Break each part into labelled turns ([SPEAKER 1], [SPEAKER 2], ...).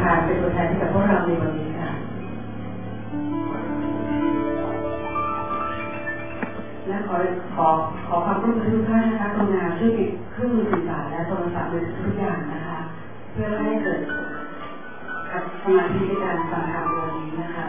[SPEAKER 1] ทานเป็นตัวแทนให้กับพวกเราในวันนี้ค่ะและขอความร่วมมือทุกท่านนะคะกรุณาช่วยปิดเครื่องมือสื่อสารและโทรศัพท์มือถือทุกอย่างนะคะเพื่อให้เกิดสมาธิในการฟังธรรมวันนี้นะคะ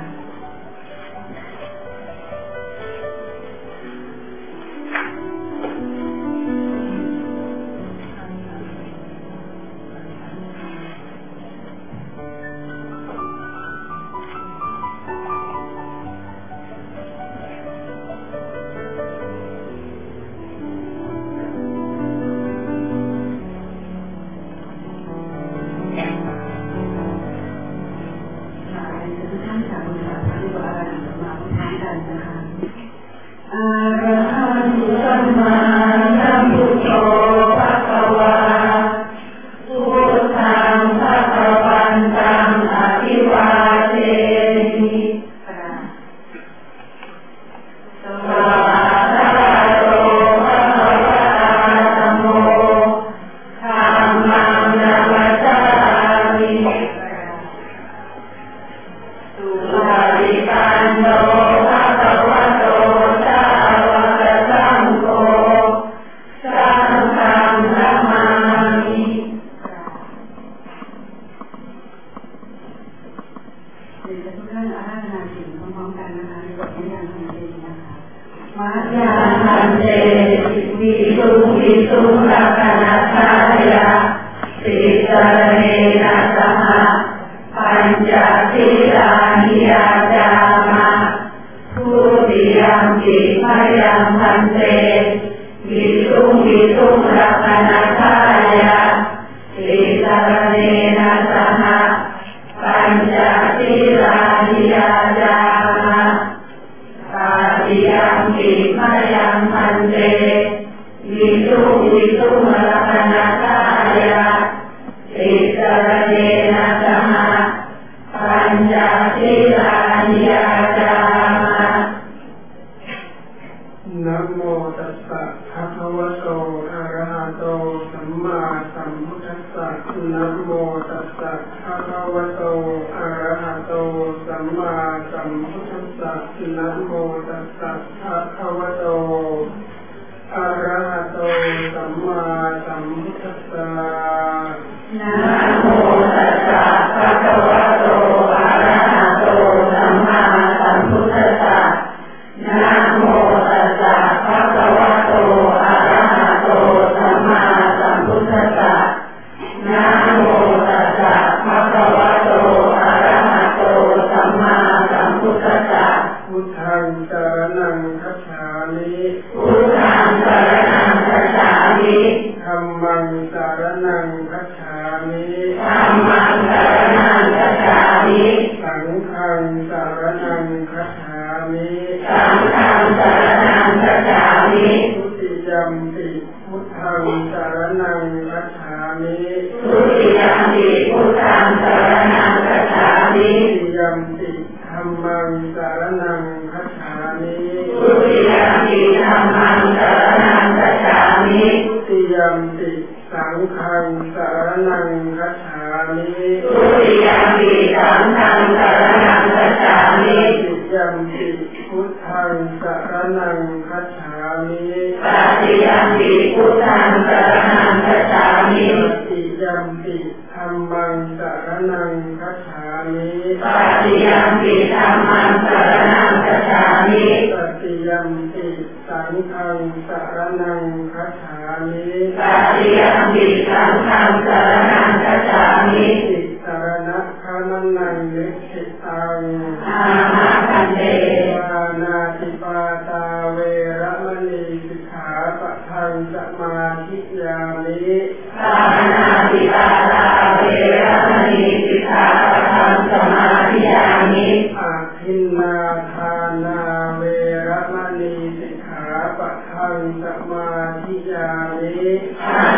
[SPEAKER 2] สมาธิยามิ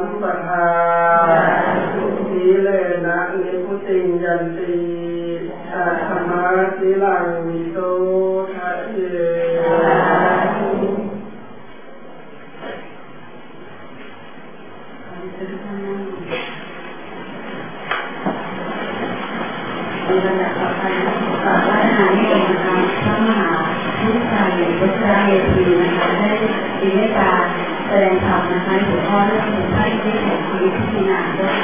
[SPEAKER 2] มปทาสีเลนะนิพุติยันติสัทธมาสีลังวิโสทะเย
[SPEAKER 1] ในบรรดาต่อไปพระราชานิยมพระมหาวิชัยวัชระเมธีนะคะได้มีเมตตาแสดงธรรมนะคะหัวข้อเรื่องของท่านที่แห่งชีวิตที่นานด้วย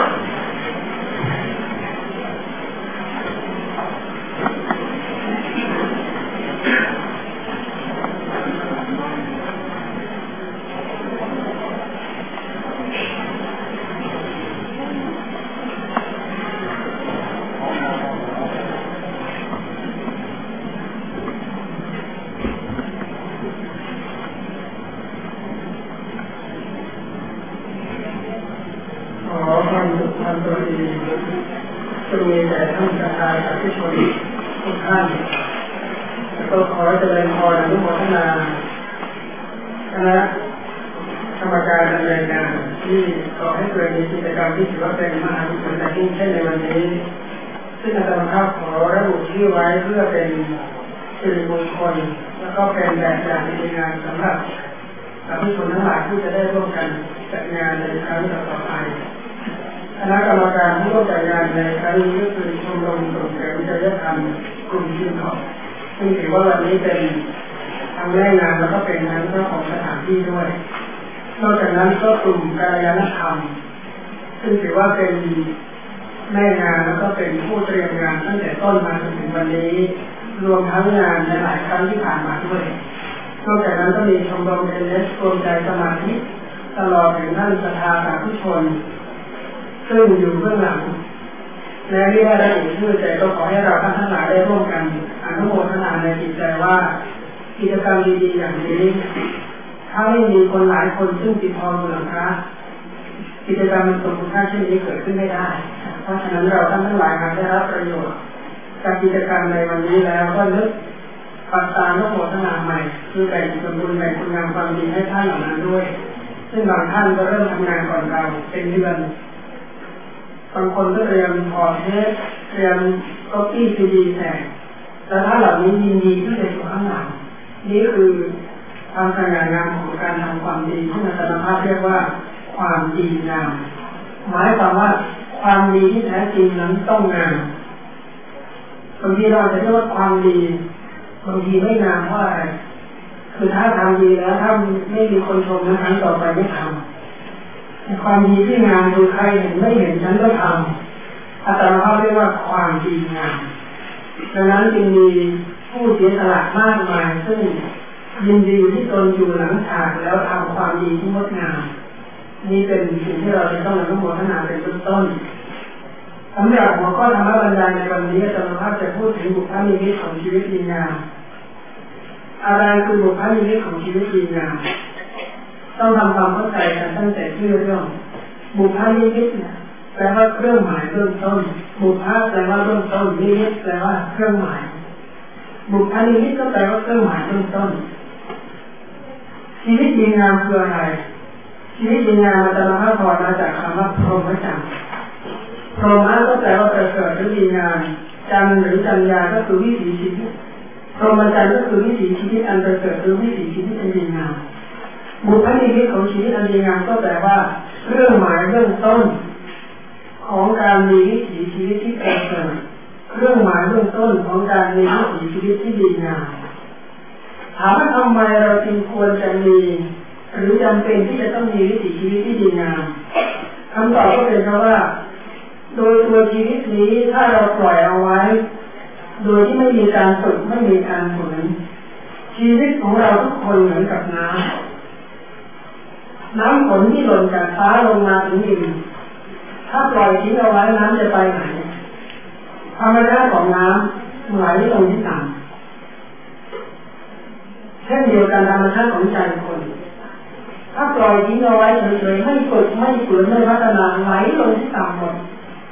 [SPEAKER 2] จะมีแต่ท่านประธานกับผู้ชมทุกท่านก็ขอเจริญพรอนุโมทนาคณะกรรมการดำเนินงานที่ขอให้เกิดกิจกรรมที่ถือว่าเป็นมหาวิทยาลัยยิ่งเช่นในวันนี้ซึ่งอาจารย์ภาพขอระบุชื่อไว้เพื่อเป็นสิริมงคลแล้วก็เป็นแบบอย่างในงานสำหรับผู้ชมทั้งหลายที่จะได้ร่วมกันจัดงานในครั้งต่อไปคณะกรรมการที่ร่วมจัดงานในครั้งนี้ก็คือชมรมส่งเสริมจริยธรรมกลุ่มชื่นขอบซึ่งถือว่าวันนี้เป็นทั้งแม่งานแล้วก็เป็นทั้งเจ้าของสถานที่ด้วยนอกจากนั้นก็กลุ่มกัลยาณธรรมซึ่งถือว่าเป็นแม่งานแล้วก็เป็นผู้เตรียมงานตั้งแต่ต้นมาจนถึงวันนี้รวมทั้งงานในหลายครั้งที่ผ่านมาด้วยนอกจากนั้นก็มีชมรมเอเอสรวมใจสมาธิตลอดถึงท่านประธานสาธุชนซึ่งอยู่เบื้องหลังและที่ได้ระบุชื่อใจก็ขอให้เราทั้งหลายได้ร่วมกันอนุโมทนาในจิตใจว่ากิจกรรมดีๆอย่างนี้ถ้าไม่มีคนหลายคนซึ่งติดทองหลังคากิจกรรมมันสมบูรณ์เช่นนี้เกิดขึ้นไม่ได้เพราะฉะนั้นเราทั้งหลายหากได้รับประโยชน์จากกิจกรรมในวันนี้แล้วก็นึกปัสสาวะอนุโมทนาใหม่คือแบ่งส่วนบุญแบ่งคุณงามความดีให้ท่านเหล่านั้นด้วยซึ่งบางท่านก็เริ่มทำงานก่อนเราเป็นเดือนบางคนก็เตรียมพอเทสเตรียมก๊อปปี้ซีดีแต่แล้วถ้าเหล่านี้ยินดีที่จะอยู่ข้างหลังนี่คือความสง่างามของการทำความดีที่อาจารย์ภาพเรียกว่าความดีงามหมายความว่าความดีที่แท้จริงนั้นต้องงามบางทีเราจะเรียกว่าความดีบางทีไม่งามเพราะอะไรคือถ้าทำดีแล้วถ้าไม่มีคนชมนะครั้งต่อไปไม่ทำความดีที่งามดูใครเห็นไม่เห็นฉันก็ทำอาจารย์เขาเรียกว่าความดีงามดังนั้นจึงมีผู้เสียสละมากมายซึ่งยินดีที่ตนอยู่หลังฉากแล้วทำความดีที่งดงามนี่เป็นสิ่งที่เราจะต้องอนุโมทนาเป็นต้นสำหรับหัวข้อธรรมบรรยายในวันนี้อาจารย์ภาพจะพูดถึงบุพนิมิตของชีวิตดีงามอะไรคือบุพนิมิตของชีวิตดีงามต้องทำความเข้าใจกันตั้งแต่ชื่อเรื่องบุพนิมิตเนี่ยแปลว่าเครื่องหมายเบื้องต้นบุพแปลว่าเบื้องต้นนิมิตแปลว่าเครื่องหมายบุพนิมิตก็แปลว่าเครื่องหมายเบื้องต้นชีวิตดีงามคืออะไรชีวิตดีงามอาจารย์ภาพมาจากคำว่าพรหมจรรย์พรหมก็แปลว่าประเสริฐหรือดีงามจรรย์หรือจัญญาก็คือวิถีชีวิตพรหมจรรย์ก็คือวิถีชีวิตอันประเสริฐหรือวิถีชีวิตอันดีงามบุพนิมิตของชีวิตอันดีงามก็แปลว่าเรื่องหมายเรื่องต้นของการมีวิถีชีวิตที่ประเสริฐเรื่องหมายเรื่องต้นของการมีวิถีชีวิตที่ดีงามถามว่าทำไมเราจึงควรจะมีหรือจำเป็นที่จะต้องมีวิถีชีวิตที่ดีงามคำตอบก็เป็นเพราะว่าโดยตัวชีวิตนี้ถ้าเราปล่อยเอาไว้โดยที่ไม่มีการฝึกไม่มีการฝึกชีวิตของเราทุกคนเหมือนกับน้ำฝนที่หล่นจากฟ้าลงมาถึงดินถ้าปล่อยทิ้งเอาไว้น้ำจะไปไหนธรรมชาติของน้ำไหลลงที่ต่ำเช่นเดียวกันธรรมชาติของใจคนถ้าปล่อยทิ้งเอาไว้เฉยๆไม่ฝึกไม่ฝืนไม่พัฒนาไหลลงที่ต่ำหมด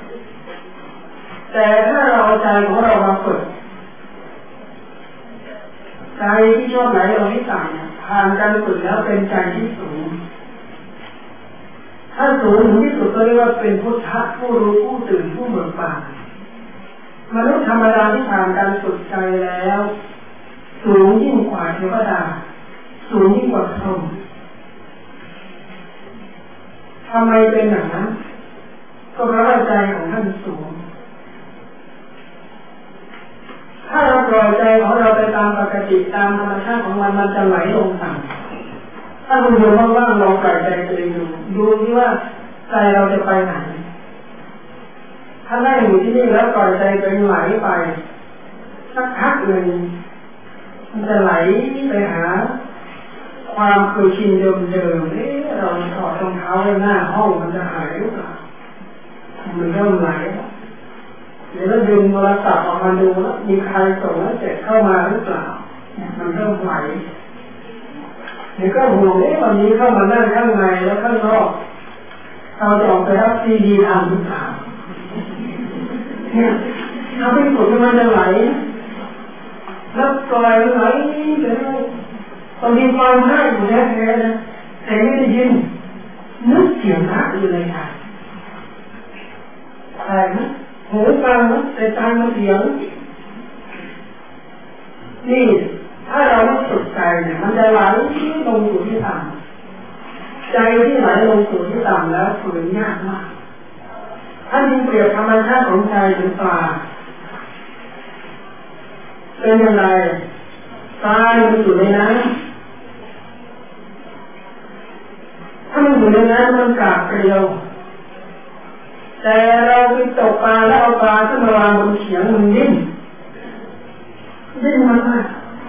[SPEAKER 2] แต่ถ้าเราใจของเรามาฝึกใจที่ชอบไหลลงที่ต่ำผ่านการฝึกแล้วเป็นใจที่สูงใจถ้าสูงที่สุดก็เรียกว่าเป็นพุทธะผู้รู้ผู้ตื่นผู้เบิกบานมนุษย์ธรรมดาที่ผ่านการฝึกใจแล้วสูงยิ่งกว่าเทวดาสูงยิ่งกว่าพรหมทำไมเป็นอย่างนั้นก็เพราะว่าใจของท่านสูงถ้าเราปล่อยใจของเราไปตามปกติตามธรรมชาติของมันจะไหลลงต่ำถ้าคุณโยมว่างๆลองปล่อยใจตัวเองดูที่ว่าใจเราจะไปไหนถ้าได้อยู่ที่นี่แล้วปล่อยใจตัวเองไหลไปสักพักหนึ่งมันจะไหลไปหาความเคยชินเดิมๆเราถอดรองเท้าไว้หน้าห้องมันจะหายหรือเปล่ามันเริ่มไหลเดี๋ยวเราดึงโทรศัพท์ออกมาดูแล้วมีใครส่งแล้วเสร็จเข้ามาหรือเปล่ามันเริ่มไหลเดี๋ยวก็ห่วงวันนี้เข้ามานั่งข้างในแล้วข้างนอกเราจะออกไปรับซีดีทำหรือเปล่าเนี่ยถ้าไม่กดมันจะไหลแล้วปล่อยมันไหลไปเรื่อยบางทีฟังได้อยู่แท้ๆนะแต่ไม่ได้ยินนึกเสียงพระอยู่เลยค่ะแต่หูฟังนะแต่ใจมันเสียงนี่ถ้าเราไม่ฝึกใจเนี่ยมันจะไหลลงสู่ที่ต่ำใจที่ไหลลงสู่ที่ต่ำแล้วฝืนยากมากท่านจึงเปรียบธรรมชาติของใจเป็นปลาเป็นยังไงปลามันอยู่ในน้ำถ้ามันอยู่ในน้ำมันกราบเกลียวแต่เราไปตกปลาแล้วเอาปลาขึ้นมาวางบนเขียงมันดิ้นมาก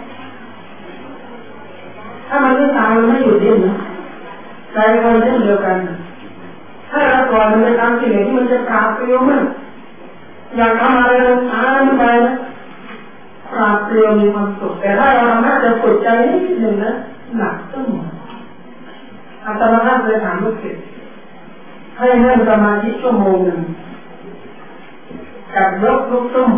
[SPEAKER 2] ถ้ามันไม่ตายมันไม่หยุดดิ้นนะใจเราเช่นเดียวกันถ้าเราปล่อยมันไปตามสิ่งที่มันจะกราบเกลียวมันอยากทำอะไรเราตามไปนะกราบเกลียวมีความสุขแต่ถ้าเราทำให้จะฝึกใจนิดหนึ่งนะหนักตึ้งอาตมาเคยถามลูกศิษย์ให้นั่งสมาธิชั่วโมงหนึ่งกับยกลูกตุ้ม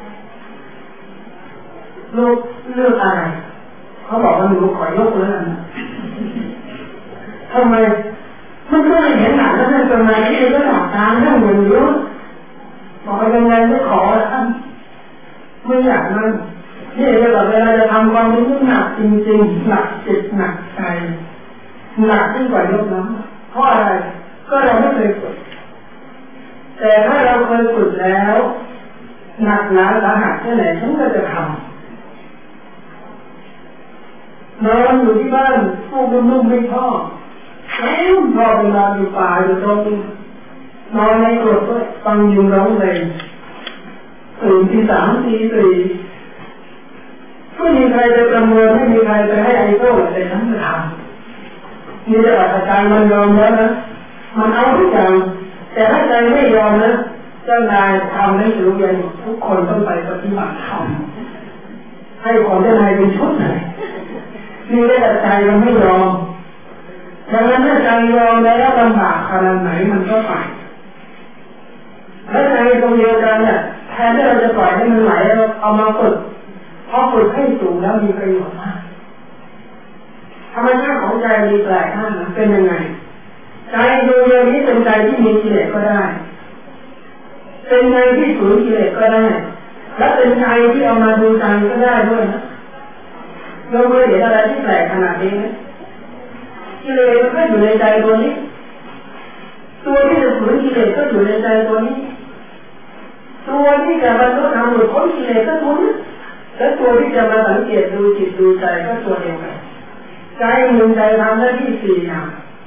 [SPEAKER 2] ลูกเลือกอะไรเขาบอกว่าหนูขอยกเลยนะทำไมมันก็ไม่เห็นหนักแล้วนั่งสมาธิก็หลับตานั่งอย่างเดียวบอกยังไงไม่ขอท่านไม่อยากนั่งนี่เวลาจะทำความรู้หนักจริงๆหนักจิตหนักใจหนักยิ่งกว่ายกน้ำเพราะอะไรก็เราไม่เคยฝึกแต่ถ้าเราเคยฝึกแล้วหนักหนาสาหัสแค่ไหนฉันก็จะทำนอนอยู่ที่บ้านฟูกนุ่มๆไม่ชอบแล้วพอไปนอนอยู่ป่าอยู่ตรงนอนในกรดด้วยฟังยุงร้องเพลงตื่นที่3 ตี 4ไม่มีใครจะประเมินไม่มีใครจะให้ไอโต้แต่ฉันจะทำนี่จะอาจารย์มันยอมแล้วนะมันเอาทุกอย่างแต่ถ้าใจไม่ยอมนะเจ้านายทำให้รู้เรียนทุกคนต้องไปปฏิบัติธรรมให้ของเจ้านายเป็นชุดไหนนี่ได้แต่ใจมันไม่ยอมดังนั้นถ้าใจยอมแล้วลำบากขนาดไหนมันก็ไปและใจตรงเดียวกันเนี่ยแทนที่เราจะปล่อยให้มันไหลเอามาฝึกพอฝึกให้สูงแล้วมีประโยชน์มากธรรมชาติของใจมีแปลกมากนะเป็นยังไงใจดูอย่างนี้เป็นใจที่มีกิเลสก็ได้เป็นใจที่สูญกิเลสก็ได้และเป็นใจที่เอามาดูใจก็ได้ด้วยนะเราเคยเห็นอะไรที่แปลกขนาดนี้ไหมกิเลสมันก็อยู่ในใจตัวนี้ตัวที่จะสูญกิเลสก็อยู่ในใจตัวนี้ตัวที่จะบรรลุธรรมหลุดพ้นกิเลสก็ตัวนี้และตัวที่จะมาสังเกตดูจิตดูใจก็ตัวเดียวกันใจหนึ่งใจทำหน้าที่4 อย่าง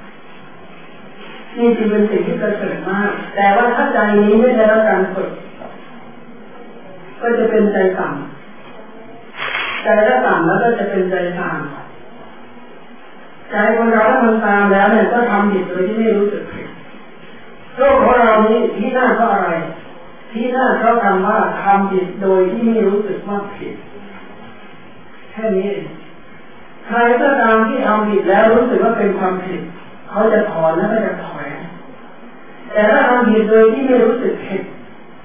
[SPEAKER 2] นี่จึงเป็นสิ่งที่ประเสริฐมากแต่ว่าถ้าใจนี้ไม่ได้รับการฝึกก็จะเป็นใจต่ำใจละต่ำแล้วก็จะเป็นใจต่ำใจของเราถ้ามันตามแล้วเนี่ยก็ทำผิดโดยที่ไม่รู้สึกผิดโลกของเรานี้ที่น่าเพราะอะไรที่น่าเพราะคำว่าทำผิดโดยที่ไม่รู้สึกว่าผิดแค่นี้ใครก็ตามที่ทำผิดแล้วรู้สึกว่าเป็นความผิดเขาจะถอนแล้วก็จะถอยแต่ถ้าทำผิดโดยที่ไม่รู้สึกผิด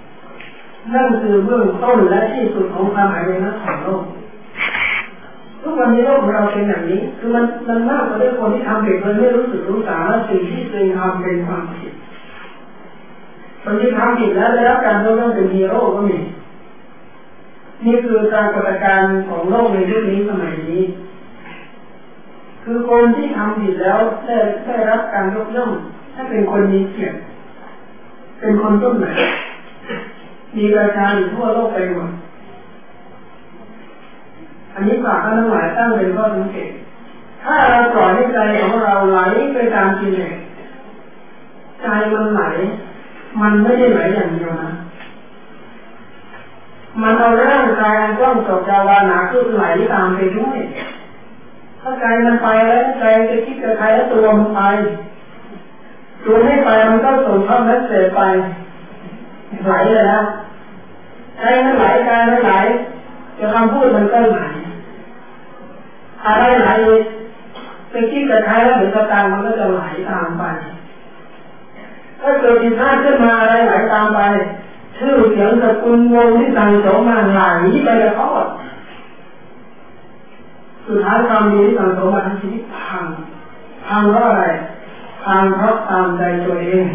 [SPEAKER 2] นั่นคือเบื้องต้นและที่สุดของความหายนะของโลกทุกวันนี้โลกของเราเป็นอย่างนี้คือมันมากกว่าด้วยคนที่ทำผิดมันไม่รู้สึกรู้สาและสิ่งที่ตัวเองทำเป็นความผิดคนที่ทำผิดแล้วได้รับการยกย่องเป็นฮีโร่ก็มีนี่คือปรากฏการณ์ของโลกในยุคนี้สมัยนี้คือคนที่ทำผิดแล้วได้รับการยกย่องถ้าเป็นคนมีเกียรติเป็นคนต้นไหนมีประชาอยู่ทั่วโลกไปหมดอันนี้ฝากท่านทั้งหลายตั้งเป็นข้อสังเกตถ้าเราปล่อยให้ใจของเราไหลไปตามกิเลสใจมันไหลมันไม่ได้ไหลอย่างเดียวนะมันเอาร่างกายอันกว้างศกยาวานาขึ้นไหลตามไปด้วยถ้าใจมันไปแล้วใจจะคิดกับใครแล้วตัวมันไปตัวไม่ไปมันก็ส่งเข้าและเสียไปไหลเลยนะใจมันไหลกายมันไหลจะคำพูดมันก็ไหลอะไรไหลไปคิดกับใครแล้วหรือกับตามมันก็จะไหลตามไปถ้าเกิดผิดพลาดขึ้นมาอะไรไหลตามไปชื่อเสียงสกุลวงที่สั่งสมมาไหลไปกับเขาสุดท้ายความดีที่สั่งสมมาทั้งชีวิตพังเพราะอะไรพังเพราะตามใจตัวเอง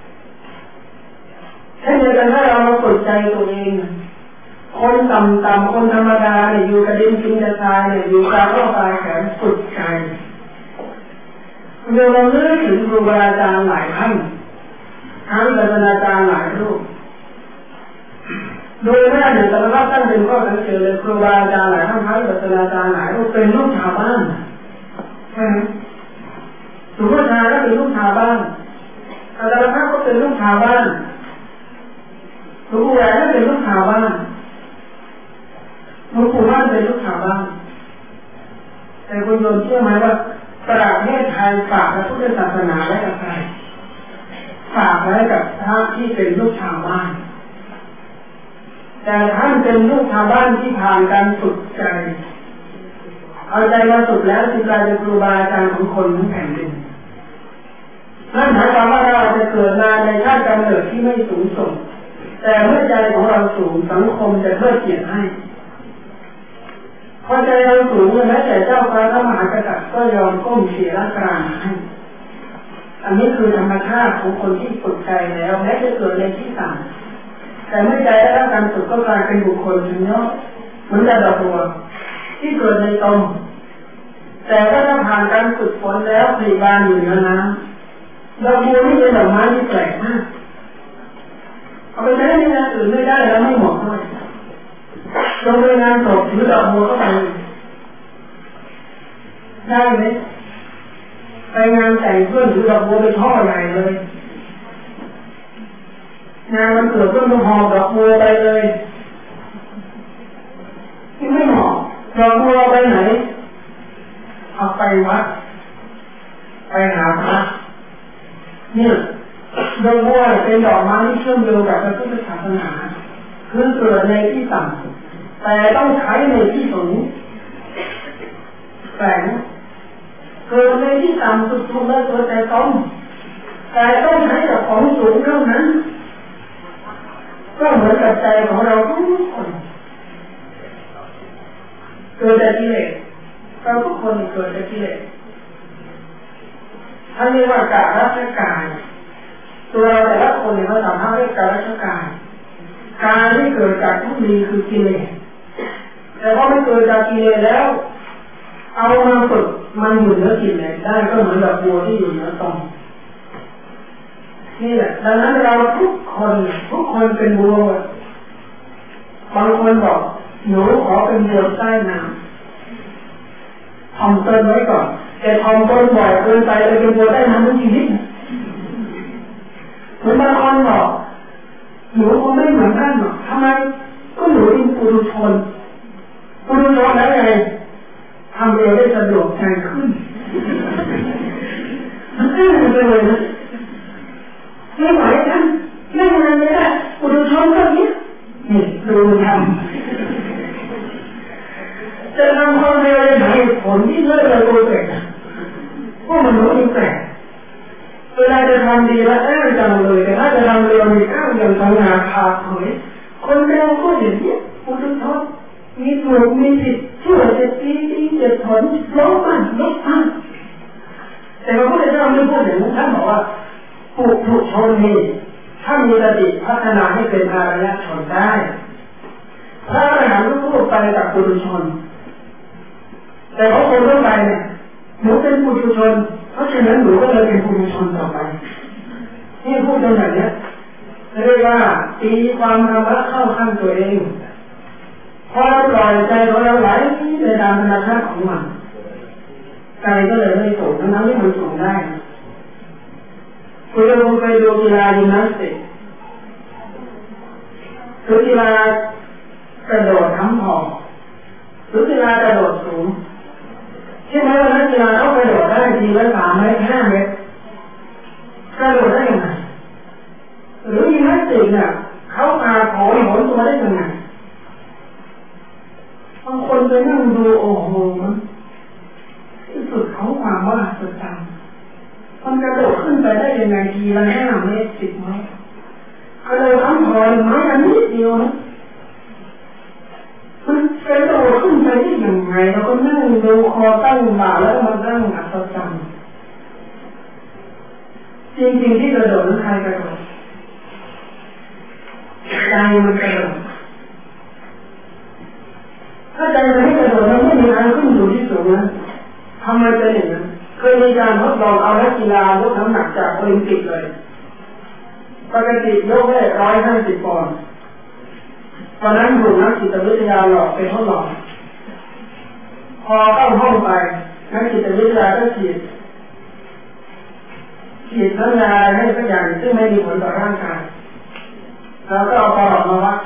[SPEAKER 2] เช่นเดียวกันถ้าเราฝึกใจตัวเองคนต่ำคนธรรมดาเนี่ยอยู่กับดินกินกับทรายเนี่ยอยู่กับร่างกายแขนฝึกใจเราเลือกถึงครูบาอาจารย์หลายท่านทั้งศาสนาจารย์หลายรูปโดยแม่เนี่ยแต่ละตั้งเป็นข้อสังเกตเลยครูบาอาจารย์หลายท่านทั้งศาสนาจารย์หลายรูปเป็นลูกชาวบ้านใช่ไหมหลวงพ่อชาก็เป็นลูกชาวบ้านอาจารย์พระก็เป็นลูกชาวบ้านหลวงปู่แหวนก็เป็นลูกชาวบ้านหลวงปู่มั่นเป็นลูกชาวบ้านแต่คุณโยมเชื่อไหมว่าประเทศไทยฝากพระพุทธศาสนาไว้กับใครฝากไว้กับพระที่เป็นลูกชาวบ้านแต่ท่านเป็นลูกชาวบ้านที่ผ่านการฝึกใจเอาใจมาฝึกแล้วจึงกลายเป็นครูบาอาจารย์ของคนทั้งแผ่นดินนั่นหมายความว่าเราจะเกิดมาในชาติกำเนิดที่ไม่สูงส่งแต่เมื่อใจของเราสูงสังคมจะเทิดเกียรติให้พอใจเราสูงแม้แต่เจ้าฟ้าพระมหากษัตริย์ก็ยอมก้มเสียละกลางให้อันนี้คือธรรมชาติของคนที่ฝึกใจแล้วแม้จะเกิดในที่ต่ำแต่เมื่อใจได้รับการฝึกก็กลายเป็นบุคคลชั้นยอดเหมือนกับดอกบัวที่เกิดในตมแต่ว่าถ้าผ่านการฝึกฝนแล้วผลิบานอยู่เหนือน้ำดอกบัวนี่เป็นดอกไม้ที่แปลกมากเอาไปใช้ในงานอื่นไม่ได้แล้วไม่เหมาะด้วยลงไปงานศพถือดอกบัวเข้าไปได้ไหมไปงานแต่งเพื่อนถือดอกบัวไปช่อใหญ่เลยงานมันเกิดเพื่อนต้องหอบดอกบัวไปเลยที่ไม่เหมาะดอกบัวไปไหนเอาไปวัดไปหาพระเนี่ยดอกบัวเป็นดอกไม้ที่เชื่อมโยงกับพระพุทธศาสนาคือเกิดในที่ต่ำแต่ต้องใช้ในที่สูงแต่เกิดในที่ต่ำสุดทุนและตัวใจต้องแต่ต้องใช้กับของสูงเท่านั้นก็เหมือนกับใจของเราทุกคนเกิดจากกิเลสเราทุกคนเกิดจากกิเลสท่านเรียกว่ากาลชกายตัวเราแต่ละคนเนี่ยเราสามารถเรียกกาลชกายการที่เกิดจากทุกข์คือกิเลสแต่พอมันเกิดจากกิเลสแล้วเอามาฝึกมันอยู่เหนือกิเลสได้ก็เหมือนแบบบัวที่อยู่เหนือตมนี่แหละดังนั้นเราทุกคนเป็นบัวบางคนบอกหนูขอเป็นบัวใต้น้ำทำตนไว้ก่อนแต่ทำตนบ่อยเกินไปเลยเป็นบัวใต้น้ำทั้งชีวิตเหมือนบางคนบอกหนูคงไม่เหมือนท่านหรอกทำไมก็หนูเป็นปุถุชนแล้วไงทำเองได้สะดวกใจขึ้นมันง่ายไปเลยนะไม่ไหวนะนั่งนานไม่ได้ปุถุชนก็นี้นี่ดูทำจะทำความเร็วในเหตุผลที่เลิศเลยตัวเองพวกมันรู้อีกแต่เวลาจะทำดีแล้วอ้างจังเลยแต่ถ้าจะทำเร็วมีอ้างอย่างสง่าผ่าเผยคนเร็วก็อย่างนี้ปุถุชนมีถูกมีผิดช่วยเจ็บตีเจ็บถอนลบมันแต่พระพุทธเจ้าไม่พูดอย่างนั้นท่านบอกว่าปุถุชนนี่ถ้ามีสติพัฒนาให้เป็นอริยชนได้พระอรหันต์พูดไปกับปุถุชนแต่ของคนทั่วไปเนี่ยหนูเป็นปุถุชนเพราะฉะนั้นหนูก็เลยเป็นปุถุชนต่อไปนี่พูดตรงแบบนี้เรียกว่าตีความธรรมะเข้าข้างตัวเองพอเราปล่อยใจของเราไหลไปตามธรรมชาติของมันใจก็เลยไม่สูงทั้งที่มันสูงได้คุณลองไปดูกีฬายิมนาสติกหรือกีฬากระโดดทั้งหอกหรือกีฬากระโดดสูงใช่ไหมว่านักกีฬาเขากระโดดได้ทีละ3 เมตร 5 เมตรกระโดดได้ยังไงหรือยิมนาสติกเนี่ยเขาพาโผล่หนตัวได้ยังไงบางคนไปนั่งดูโอ้โหที่สุดเขาความว่าสุดจังมันกระโดดขึ้นไปได้ยังไงทีละ5 เมตร 10 เมตรกระโดดทั้งหอยไม้อันนิดเดียวนะมันกระโดดขึ้นไปได้ยังไงเราก็นั่งดูคอตั้งบ่าแล้วมันนั่งอัศจรรย์จริงๆที่กระโดดนั้นใครกระโดดใจมันกระโดดถ้าใจมันไม่กระโดดมันไม่มีทางขึ้นอยู่ที่สูงนะทำไมเป็นอย่างนั้นเคยมีการทดลองเอานักกีฬายกน้ำหนักจากโอลิมปิกเลยปกติยกได้150 ปอนด์ตอนนั้นถูกนักจิตวิทยาหลอกไปทดลองพอเข้าห้องไปนักจิตวิทยาก็ฉีดน้ำยาให้สักอย่างซึ่งไม่มีผลต่อร่างกายแล้วก็เอาปอดมาวัด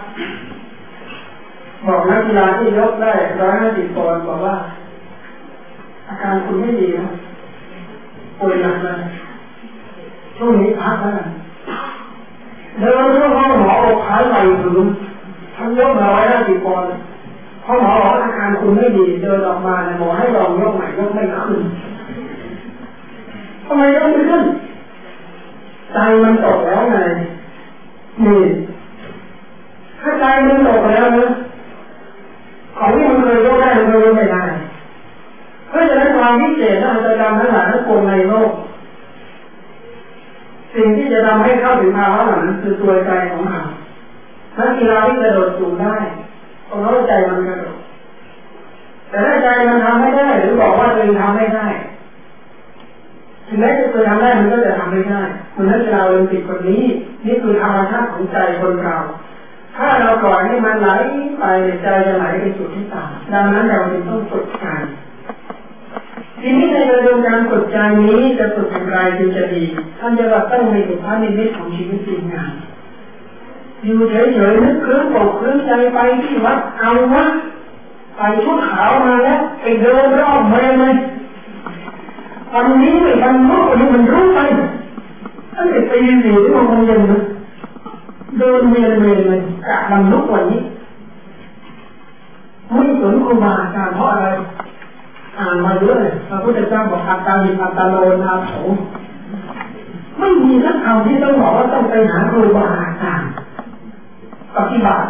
[SPEAKER 2] บอกนักกีฬาที่ยกได้150 ปอนด์บอกว่าอาการคุณไม่ดีนะป่วยหนักเลยช่วงนี้พักแล้วกันเดินเข้าห้องหมออกขาไหล่ถึงทั้งยกมา150 ปอนด์พอหมอบอกอาการคุณไม่ดีเดินออกมาหมอให้ลองยกใหม่ยกไม่ขึ้นทำไมยกไม่ขึ้นใจมันตกแล้วไงนี่ถ้าใจมันตกแล้วนะของที่มันเคยยกได้มันยกไม่ได้เพราะฉะนั้นความพิเศษและอัศจรรย์ทั้งหลายทั้งปวงในโลกสิ่งที่จะทำให้เข้าถึงภาวะนั้นคือตัวใจของเรานักกีฬาที่กระโดดสูงได้เพราะใจมันกระโดดแต่ถ้าใจมันทำไม่ได้หรือบอกว่าตัวเองทำไม่ได้ถึงแม้จะเคยทำได้มันก็จะทำไม่ได้คุณนักกีฬาโอลิมปิกคนนี้นี่คือธรรมชาติของใจคนเราถ้าเราปล่อยให้มันไหลไปใจจะไหลไปสู่ที่ต่ำดังนั้นเราจึงต้องฝึกใจทีนี้ในกระบวนการฝึกใจนี้จะฝึกอย่างไรจึงจะดีท่านจะว่าต้องมีสุภาพนิมิตของชีวิตจริงงานอยู่เฉยๆนึกเคลื่อนปกเคลื่อนใจไปที่วัดเอาวะใส่ชุดขาวมาแล้วไปเดินรอบเมรุเลยวันนี้ไม่บรรลุวันนี้มันรู้ไปตั้งแต่ตี 4 ถึง 6 โมงเย็นนะเดินเมรุเลยกะบรรลุวันนี้ไม่สนครูบาอาจารย์เพราะอะไรอ่านมาเยอะเลยพระพุทธเจ้าบอกอัตตาหิอัตตาโลนาโถไม่มีสักคำที่ต้องบอกว่าต้องไปหาครูบาอาจารย์ปฏิบัติ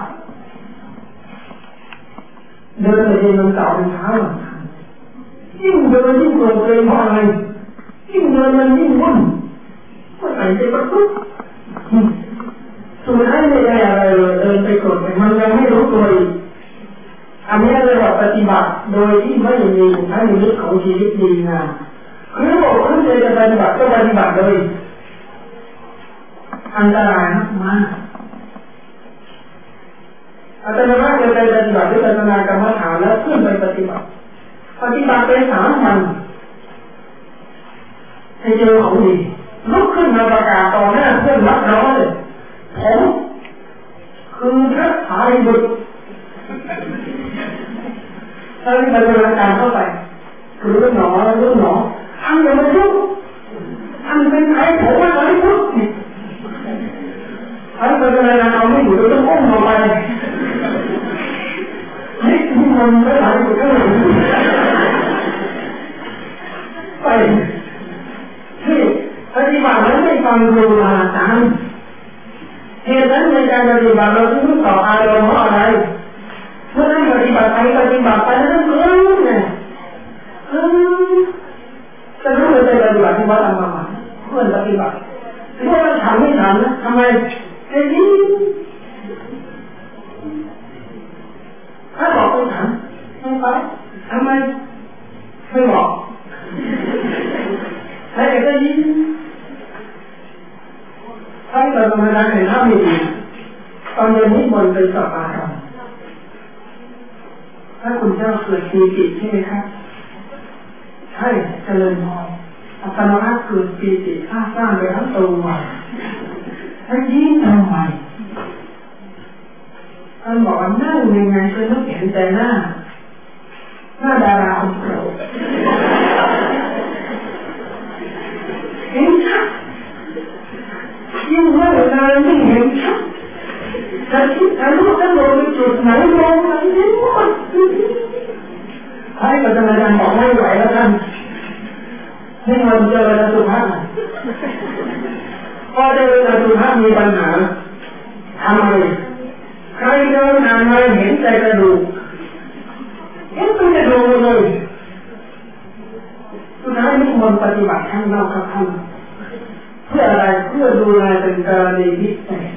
[SPEAKER 2] เดินไปเองมันเก่าเป็นเท้ายิ่งเดินยิ่งโกรธเลยเพราะอะไรยิ่งเดินมันยิ่งวุ่นก็ใส่ใจประทุสุดท้ายไม่ได้อะไรเลยเดินไปโกรธมันยังไม่รู้ตัวอีกอันนี้เรียกว่าปฏิบัติโดยที่ไม่มีทั้งนิมิตของชีวิตดีงามคือบอกว่าจะปฏิบัติก็ปฏิบัติเลยอันตรายมากอาจารย์ว่าจะไปปฏิบัติด้วยปัญญากรรมฐานแล้วขึ้นไปปฏิบัติไป3 วันให้เจอของดีลุกขึ้นมาประกาศต่อหน้าเพื่อนรักเราเลยผมคือพระสารีบุตรถ้ามีปัญญาการเข้าไปคือรุ่นหนอท่านอย่ามายุ่งท่านเป็นใครผมว่าอะไรทุกท่านเป็นอะไรนะเอาไม่อยู่เราต้องอุ้มออกไปนี่มันไม่หลายสุดเลยไปที่ปฏิบัตินั้นไม่ฟังครูบาอาจารย์เหตุนั้นในการปฏิบัติเราต้องต่ออารมณ์เพราะอะไรเมื่อได้ปฏิบัติไปปฏิบัติไปแล้วเรื่องเนี่ยจะรู้เลยปฏิบัติที่วัดมาเพื่อนปฏิบัติที่ว่าถามไม่ถามนะทำไมไอ้นี่ถ้าบอกต้องถามไม่ไปทำไมไม่บอกใครก็ยิ้มถ้าเกิดธรรมดาเห็นถ้ามีดีตอนเย็นนี้บนเป็นสัปดาห์ถ้าคุณเจ้าเกิดปีติใช่ไหมครับใช่เจริญพรอัตโนมัติเกิดปีติสร้างไปทั้งตัวถ้ายิ้มทำไมท่านบอกว่านั่งยังไงก็ต้องเห็นใจหน้าดาราคนโปรดเห็นชัดยิ่งว่าเวลาไม่เห็นชัดจะคิดรู้จะลงไปจุดไหนลงไหนเห็นหมดให้กับอาจารย์บอกไม่ไหวแล้วท่านให้มันเจอเวลาสุภาพพอเจอเวลาสุภาพมีปัญหาทำไมใครเดินทางมาเห็นใจกระดูกเห็นตัวกระดูกเลยสุดท้ายนี่มันปฏิบัติข้างนอกครับท่านเพื่ออะไรเพื่อดูแลเป็นกรณีพิเศษ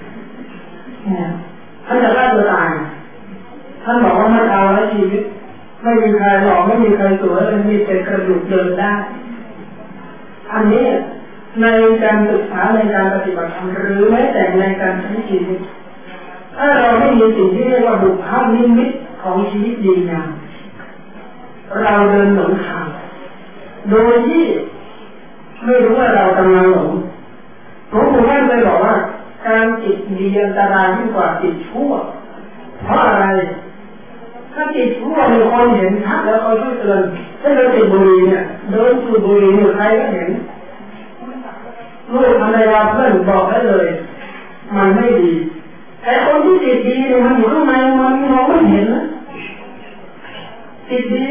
[SPEAKER 2] ท่านจะฆ่าตัวตายท่านบอกว่าไม่เอาแล้วชีวิตไม่มีใครหลอกไม่มีใครสวยเลยมีเป็นกระดูกเดินได้อันนี้ในการศึกษาในการปฏิบัติธรรมหรือแม้แต่ในการใช้ชีวิตถ้าเราไม่มีสิ่งที่เรียกว่าบุพนิมิตของชีวิตดีงามเราเดินหลงทางโดยที่ไม่รู้ว่าเรากำลังหลงหลวงปู่มั่นเคยบอกว่าการจิตดีอันตรายยิ่งกว่าจิตชั่วเพราะอะไรถ้าจิตชั่วมีคนเห็นชัดแล้วเขาช่วยเตือนถ้าเราติดบุหรี่เนี่ยเดินสูบบุหรี่อยู่ใครก็เห็นลูกภรรยาเพื่อนบอกได้เลยมันไม่ดีแต่คนที่จิตดีเนี่ยมันอยู่ข้างในมันมองไม่เห็นนะจิตดี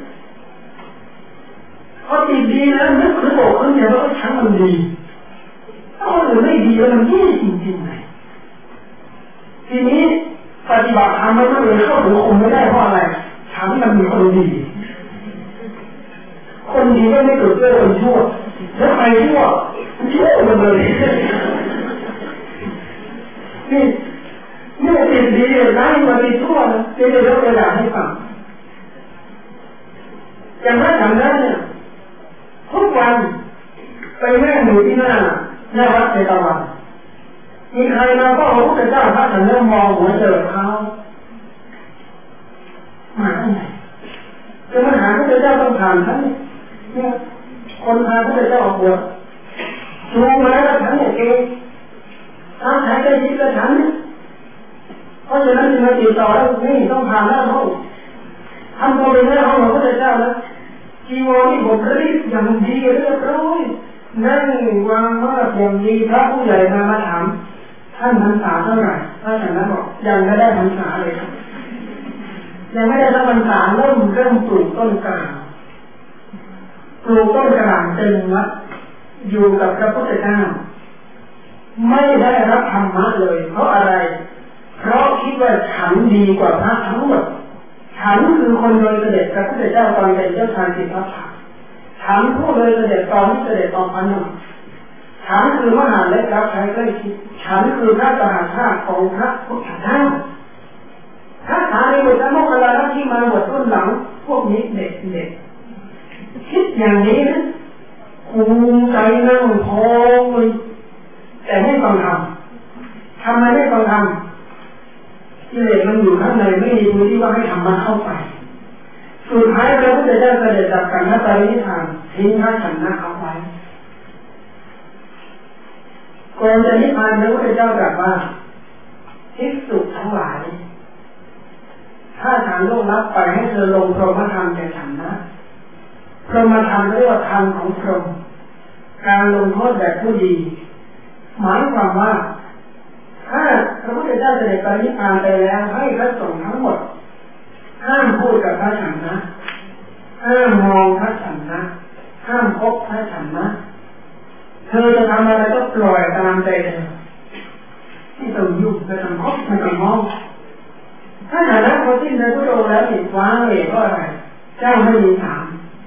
[SPEAKER 2] พอจิตดีแล้วนึกหรือบอกขึ้นเนี่ยว่าทั้งมันดีถ้ามันไม่ดีแล้วมันแย่จริงๆเลยทีนี้ปฏิบัติธรรมไม่ต้องเลยเข้าถึงคนไม่ได้เพราะอะไรถามมันมีคนดีคนดีก็ไม่เกิดด้วยคนชั่วแล้วใครชั่วมันเลยนี่ติดดีนะมันมีชั่วนะจะยกตัวอย่างให้ฟังอย่างพระฉันนั้นเนี่ยทุกวันไปแม่หนูที่หน้าวัดเจตวันมีใครมาก็พระพุทธเจ้าพระฉันเริ่มมองหัวเจอเท้ามาที่ไหนจะมาหาพระพุทธเจ้าต้องผ่านทั้งเนี่ยคนพาพระพุทธเจ้าออกบวชชูมาแล้วฉันเนี่ยเก่งถ้าใครได้ยินก็ฉันเพราะฉะนั้นจึงมาติดต่อแล้วนี่ต้องผ่านหน้าห้องทำตัวเป็นหน้าห้องของพระพุทธเจ้านะจีวรนี่บทรีบอย่างดีเรียบร้อยนั่งวางมากอย่างดีพระผู้ใหญ่มาถามท่านพรรษาเท่าไหร่ถ้าฉันนั้นบอกยังไม่ได้พรรษาเลยครับยังไม่ได้รับพรรษาเริ่มปลูกต้นกลางปลูกต้นกลางเต็มวัดอยู่กับพระพุทธเจ้าไม่ได้รับธรรมะเลยเพราะอะไรเพราะคิดว่าฉันดีกว่าพระทั้งหมดฉันคือคนโดยเสด็จพระพุทธเจ้าตอนเป็นเจ้าชายสิทธัตถะฉันผู้โดยเสด็จตอนที่เสด็จตอนพันธุ์ฉันคือมหาเล็กรับใช้ใกล้ชิดฉันคือพระมหาชาติของพระพุทธเจ้าถ้าสารีบุตรและโมคคัลลานะที่มาบวชรุ่นหลังพวกนี้เด็กคิดอย่างนี้นะภูมิใจนั่งพองเลยแต่ไม่ฟังธรรมทำไมไม่ฟังธรรมกิเลสมันอยู่ข้างในไม่มีมือที่ว่าให้ธรรมะเข้าไปสุดท้ายพระพุทธเจ้าเสด็จดับขันธปรินิพพานทิ้งพระฉันนะเอาไว้ก่อนจะนิพพานพระพุทธเจ้าตรัสว่าภิกษุทั้งหลายถ้าฉันล่วงลับไปให้เธอลงพรหมธรรมแก่ฉันนะพรหมธรรมเรียกว่าธรรมของพรหมการลงโทษแบบผู้ดีหมายความว่าถ้าพระพุทธเจ้าเสด็จปรินิพพานไปแล้วให้พระสงฆ์ทั้งหมดห้ามพูดกับพระฉันนะห้ามมองพระฉันนะห้ามพบพระฉันนะเธอจะทำอะไรก็ปล่อยตามใจเธอไม่ต้องยุ่งไม่ต้องพบไม่ต้องมองถ้าฉันนะพอสิ้นในพระองค์แล้วติดว้าเหวก็อะไรเจ้าไม่มีถาม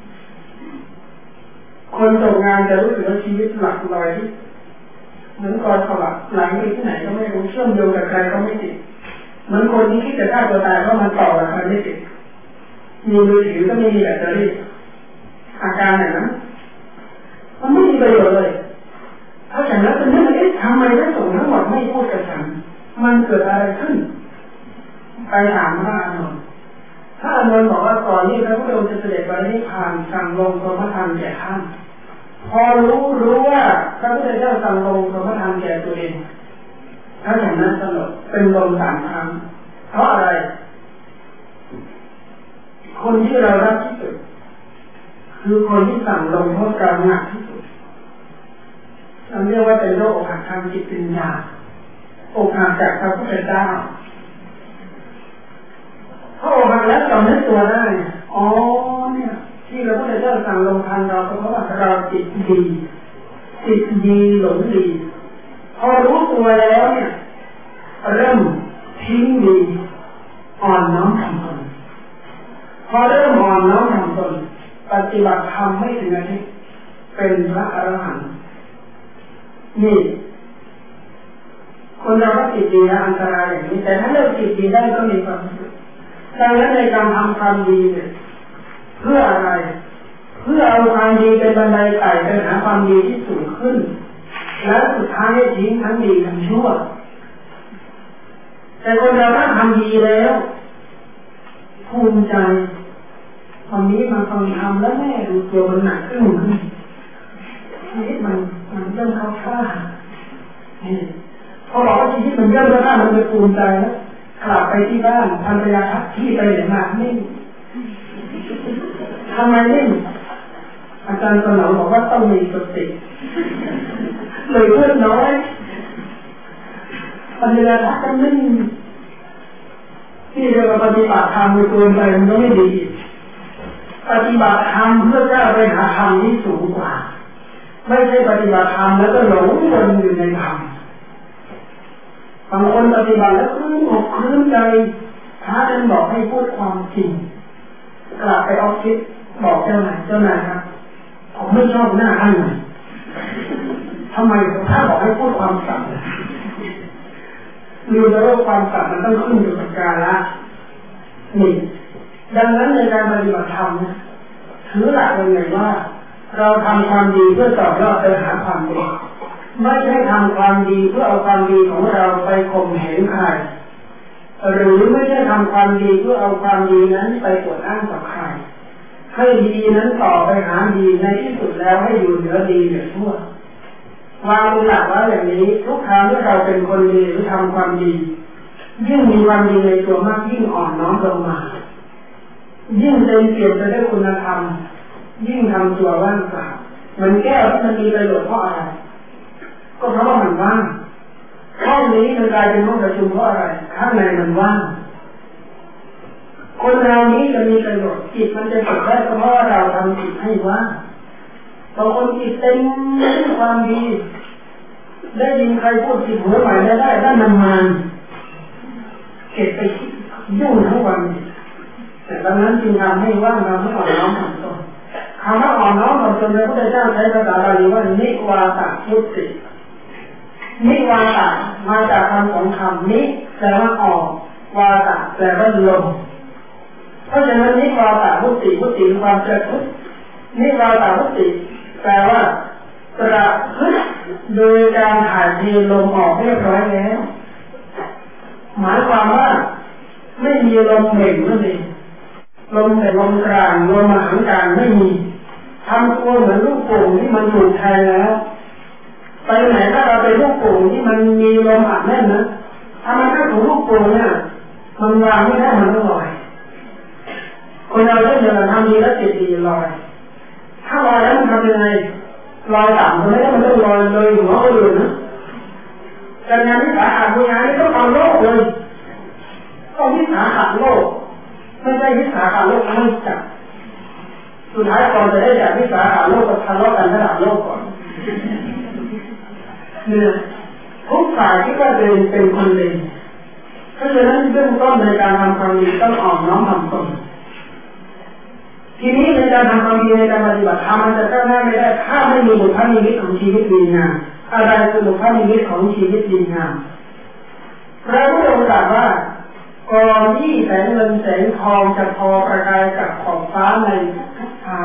[SPEAKER 2] คนตกงานจะรู้สึกว่าชีวิตหลักลอยที่เหมือนกอดสลับไหลไปที่ไหนก็ไม่รู้เชื่อมโยงกับใครก็ไม่ติดเหมือนคนที่คิดจะฆ่าตัวตายเพราะมันต่อกับใครไม่ติดมีมือถือก็ไม่มีแบตเตอรี่อาการไหนนะมันไม่มีประโยชน์เลยเพราะฉะนั้นเป็นเรื่องที่ทำไมพระสงฆ์ทั้งหมดไม่พูดกับฉันมันเกิดอะไรขึ้นไปถามพระอานนท์พระอานนท์บอกว่าก่อนนี้พระพุทธองค์จะเสด็จไปนิพพานสั่งลงพรหมธรรมแก่ท่านพอรู้ว่าพระพุทธเจ้าสั่งลงพรหมธรรมแก่ตัวเองถ้าอย่างนั้นสลบเป็นลม3 ครั้งเพราะอะไรคนที่เรารักที่สุดคือคนที่สั่งลงโทษกรรมหนักที่สุดเราเรียกว่าเป็นโรคอกหักทางจิตวิญญาณอกหักจากพระพุทธเจ้าพออกหักแล้วจำนึกตัวได้อ๋อเนี่ยที่พระพุทธเจ้าสั่งลงทันเราเพราะว่าเราจิตดีหลงดีพอรู้ตัวแล้วเนี่ยเริ่มทิ้งดีอ่อนน้อมถ่อมตนพอเริ่มอ่อนน้อมถ่อมตนปฏิบัติธรรมไม่ถึงอาทิตย์เป็นพระอรหันต์นี่คนเราก็จิตดีนะอันตรายอย่างนี้แต่ถ้าเลิกจิตดีได้ก็มีความสุขดังนั้นในการทำความดีเนี่ยเพื่ออะไรเพื่อเอาความดีเป็นบันไดไต่ไปหาความดีที่สูงขึ้นแล้วสุดท้ายทิ้งทั้งดีทั้งชั่วแต่คนเราถ้าทำดีแล้วภูมิใจวันนี้มาฟังธรรมแล้วแม่ดูตัวมันหนักขึ้นชีวิตมันเริ่มเข้าท่าพอบอกว่าชีวิตมันเริ่มเข้าท่ามันจะภูมิใจแล้วกลับไปที่บ้านภรรยาทักที่ไปไหนมาไม่ทำไมไม่อาจารย์สนองบอกว่าต้องมีสติเลยเพื่อนน้อยภรรยาทักกันไม่ที่เรียกว่าปฏิบัติธรรมโดยตัวไปมันก็ไม่ดีปฏิบัติธรรมเพื่อก้าวไปหาธรรมที่สูงกว่าไม่ใช่ปฏิบัติธรรมแล้วก็หลงวนอยู่ในธรรมบางคนปฏิบัติแล้วคลื่นอกคลื่นใจพระท่านบอกให้พูดความจริงกลับไปออฟฟิศบอกเจ้านายครับผมไม่ชอบหน้าท่านเลยทำไมถ้าบอกให้พูดความสัตย์มีแต่ว่าความสัตย์มันต้องขึ้นอยู่กับกาลนี่ดังนั้นในการปฏิบัติธรรมถือหลักเลยว่าเราทำความดีเพื่อต่อยอดไปหาความดีไม่ใช่ทำความดีเพื่อเอาความดีของเราไปข่มเหงใครหรือไม่ใช่ทำความดีเพื่อเอาความดีนั้นไปอวดอ้างกับใครให้ดีนั้นต่อไปหาดีในที่สุดแล้วให้อยู่เหนือดีเหนือชั่ววางหลักไว้อย่างนี้ทุกครั้งที่เราเป็นคนดีหรือทำความดียิ่งมีความดีในตัวมากยิ่งอ่อนน้อมลงมายิ่งเต็มเปี่ยมไปด้วยคุณธรรมยิ่งทำตัวว่างเปล่ามันแก้วที่มันมีประโยชน์เพราะอะไรก็เพราะว่ามันว่างห้องนี้มันกลายเป็นห้องประชุมเพราะอะไรข้างในมันว่างคนเรานี้จะมีประโยชน์จิตมันจะสุขได้เพราะว่าเราทำจิตให้ว่างบางคนจิตเต็มด้วยความดีได้ยินใครพูดจิตหัวใหม่ได้มันเก็บไปยุ่งทั้งวันแต่ดังนั้นจึงทำให้ว่างทำให้อ่อนน้อมถ่อมตนคำว่าอ่อนน้อมถ่อมตนพระพุทธเจ้าใช้ภาษาบาลีว่านิวาตพุทธินิวาตมาจากคำของคำนิแปลว่าออกวาตแปลว่าลมเพราะฉะนั้นนิวาตพุทธิคือความประพฤตินิวาตพุทธิแปลว่าประพฤติโดยการถ่ายเทลมออกเรียบร้อยแล้วหมายความว่าไม่มีลมเหม่งนั่นเองลมแต่ลมกลางลมมหากลางไม่มีทำตัวเหมือนลูกโป่งที่มันถูกแทงแล้วไปไหนถ้าเราไปลูกโป่งที่มันมีลมอัดแน่นนะถ้ามันถ้าถูกลูกโป่งเนี่ยมันวางไม่ได้มันก็ลอยคนเราเล่นอย่างทำดีแล้วจิตดีลอยถ้าลอยแล้วมันทำยังไงลอยต่ำมันไม่ได้มันต้องลอยเลยหัวก็เลยนะการงานวิสาหะพวกนี้ต้องทำโลกเลยต้องวิสาหะโลกไม่ใช่วิสาหะโลกไม่จับสุดท้ายก่อนจะได้จากวิสาหะโลกก็ทะเลาะกันระดับโลกก่อนเนี่ยทุกฝ่ายที่ว่าเป็นคนเลวเพราะฉะนั้นเบื้องต้นในการทำความดีต้องอ่อนน้อมถ่อมตนทีนี้ในการทำความดีในการปฏิบัติธรรมมันจะก้าวหน้าไม่ได้ถ้าไม่มีบุพนิมิตของชีวิตดีงามอะไรคือบุพนิมิตของชีวิตดีงามพระพุทธองค์ตรัสว่าก่อนที่แสงเงินแสงทองจะพอประกายกับขอบฟ้าในทุกเช้า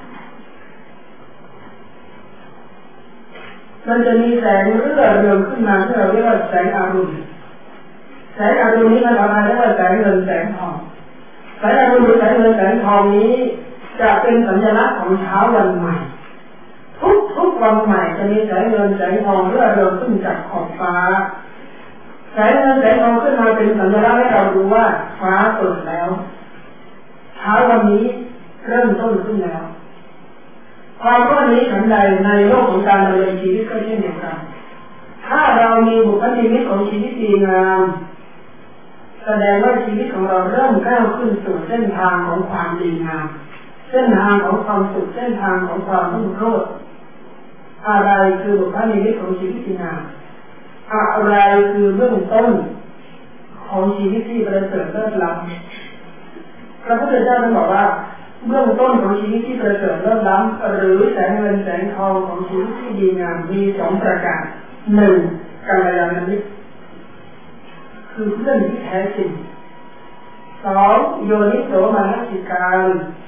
[SPEAKER 2] มันจะมีแสงเรื่อเรืองขึ้นมาที่เราเรียกว่าแสงอรุณแสงอรุณนี้มันทำให้เรียกว่าแสงเงินแสงทองแสงอรุณหรือแสงเงินแสงทองนี้จะเป็นสัญลักษณ์ของเช้าวันใหม่ทุกวันใหม่จะมีแสงเงินแสงทองเรื่อเรืองขึ้นจากขอบฟ้าแสงเงินแสงทองขึ้นมาเป็นสัญลักษณ์ให้เรารู้ว่าฟ้าเปิดแล้วเช้าวันนี้เริ่มต้นขึ้นแล้วความว่านี้ฉันใดในโลกของการดำเนินชีวิตก็เช่นเดียวกันถ้าเรามีบุคลิกของชีวิตดีงามแสดงว่าชีวิตของเราเริ่มก้าวขึ้นสู่เส้นทางของความดีงามเส้นทางของความสุขเส้นทางของความรุ่งโรจน์อะไรคือบุคลิกของชีวิตดีงามอะไรคือเบื้องต้นของชีวิตที่ประเสริฐเลิศล้ำพระพุทธเจ้าท่านบอกว่าเบื้องต้นของชีวิตที่ประเสริฐเลิศล้ำหรือแสงเงินแสงทองของชีวิตที่ดีงามมีสองประการหนึ่งกัลยาณมิตรคือเพื่อนที่แท้จริงสองโยนิโสมนสิการ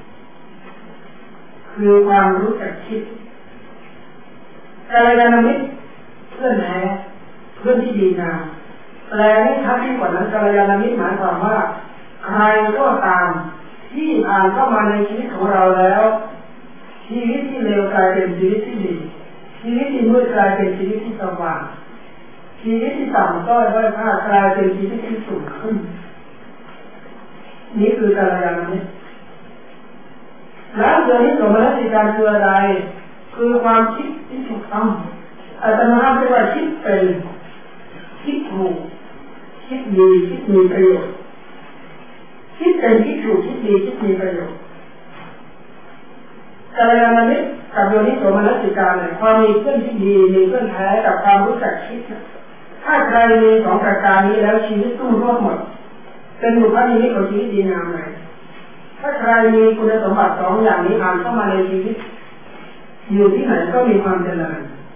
[SPEAKER 2] คือความรู้จักคิดกัลยาณมิตรเพื่อนแท้เพื่อนที่ดีงามแปลให้ชัดยิ่งกว่านั้นกัลยาณมิตรหมายความว่าใครก็ตามที่ผ่านเข้ามาในชีวิตของเราแล้วชีวิตที่เลวกลายเป็นชีวิตที่ดีชีวิตที่มืดกลายเป็นชีวิตที่สว่างชีวิตที่ต่ำต้อยด้อยค่ากลายเป็นชีวิตที่สูงขึ้นนี่คือกัลยาณมิตรแล้วโยนิโสมนสิการคืออะไรคือความคิดที่ถูกต้องอาตมาเรียกว่าคิดเป็นคิดถูกคิดดีคิดมีประโยชน์คิดเป็นคิดถูกคิดดีคิดมีประโยชน์กัลยาณมิตรกับโยนิโสมนสิการเนี่ยความมีเพื่อนที่ดีมีเพื่อนแท้กับความรู้จักคิดถ้าใครมีสองประการนี้แล้วชีวิตรุ่งโรจน์หมดเป็นบุคลิกของชีวิตดีงามเลยถ้าใครมีคุณสมบัติสองอย่างนี้ผ่านเข้ามาในชีวิตอยู่ที่ไหนก็มีความเจริญ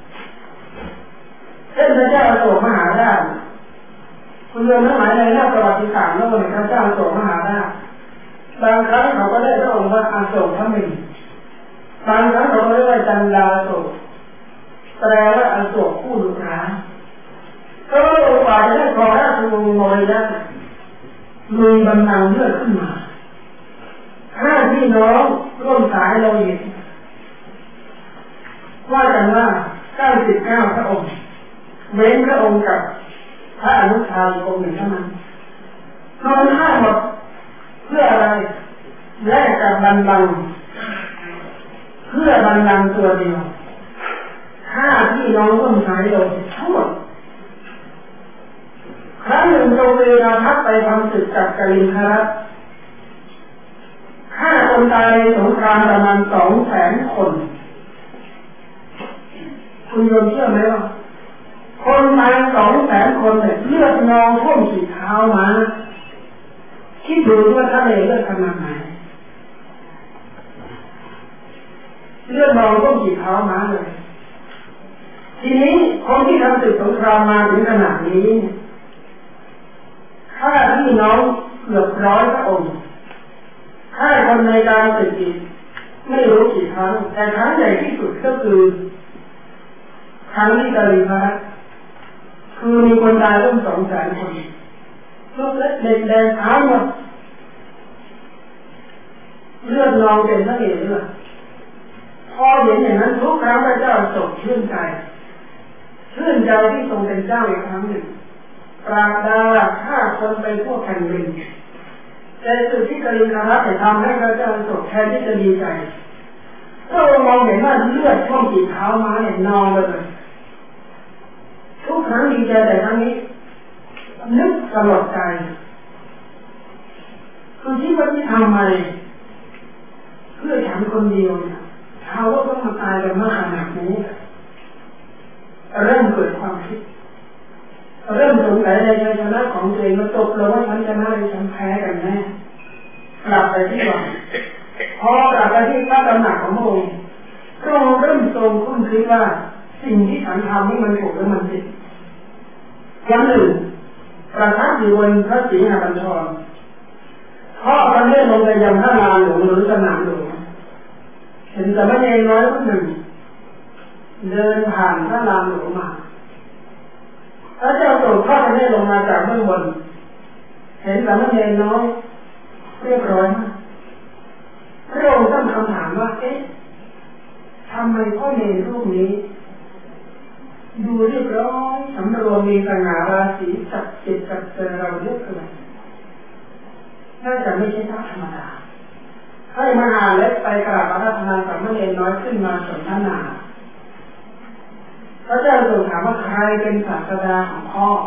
[SPEAKER 2] เช่นพระเจ้าอโศกมหาราชคุณโยมทั้งหลายในหน้าประวัติศาสตร์โลกพระเจ้าอโศกมหาราชบางครั้งเขาก็ได้พระองค์ว่าอโศกพระมินบางครั้งเขาเรียกว่าจันดาอโศกแปลว่าอโศกผู้ดุร้ายก็พระองค์กว่าจะได้ครองราชวงศ์โมริยะมีบัลลังก์เลือดขึ้นมาห้าพี่น้องร่วมสายโลหิตว่ากันว่า99พระองค์เว้นพระองค์กับพระอนุชาองค์หนึ่งเท่านั้นนอนห้าหมดเพื่ออะไรแลกกับบัลลังก์เพื่อบัลลังก์ตัวเดียวห้าพี่น้องร่วมสายโลหิตทั้งหมดครั้งหนึ่งทรงเวลาพักไปทำศึกกับกลินทรัตน์ฆ่าคนตายในสงครามประมาณ200,000 คนคุณโยมเชื่อไหมว่าคนตาย200,000 คนเนี่ยเลือดนองท่วมสีเท้ามาคิดดูว่าทะเลเลือดขนาดไหนเลือดนองท่วมสีเท้ามาเลยทีนี้คนที่ทำศึกสงครามมาถึงขนาดนี้ฆ่าพี่น้องเกือบ100 พระองค์ฆ่าคนในการศึกอีกไม่รู้กี่ครั้งแต่ครั้งใหญ่ที่สุดก็คือครั้งที่กาลิพะคือมีคนตายร่วม200,000 คนลูกเล็กเด็กแดงขาวหมดเลือดนองเป็นทะเลเลือดพอเห็นอย่างนั้นทุกครั้งพระเจ้าทรงชื่นใจที่ทรงเป็นเจ้าอีกครั้งหนึ่งปราบดาฆ่าคนไปทั่วแผ่นดินแต่สุดที่กาลิพะแต่ทำให้พระเจ้าทรงแทนที่จะดีใจก็มองเห็นว่าเลือดท่วมสีเท้ามาเนี่ยนองเลยทุกครั้งดีใจแต่ครั้งนี้นึกตลอดใจคือที่ว่าที่ทำมาเพื่อฉันคนเดียวเนี่ยเขาว่าต้องมาตายกันมากขนาดนี้เริ่มเกิดความคิดเริ่มหลงไหลในชัยชนะของตัวเองมาตกลงว่าฉันชนะหรือฉันแพ้กันแน่กลับไปที่วังพอกลับไปที่พระตำหนักของพระองค์พระองค์เริ่มทรงคุ้นคิดว่าสิ่งที่ฉันทำนี่มันถูกหรือมันผิดอย่างหนึ่งประทับอยู่บนพระศรีหบัญชรทอดพระเนตรลงไปยังพระลานหลวงหรือสนามหลวงเห็นสามเณรน้อยคนหนึ่งเดินผ่านพระลานหลวงมาพระเจ้าทรงทอดพระเนตรลงมาจากเบื้องบนเห็นสามเณรน้อยเรียบร้อยมากพระองค์ตั้งคำถามว่าเอ๊ะทำไมพ่อเนรรูปนี้ดูเรียบร้อยสำรวมมีสง่าราศีจับจิตจับใจเราเยอะเกินน่าจะไม่ใช่พระธรรมดาให้มหาเล็กไปกราบพระราชทานสามเณรน้อยขึ้นมาสนทนาพระเจ้าทรงถามว่าใครเป็นศาสดาของพ่อ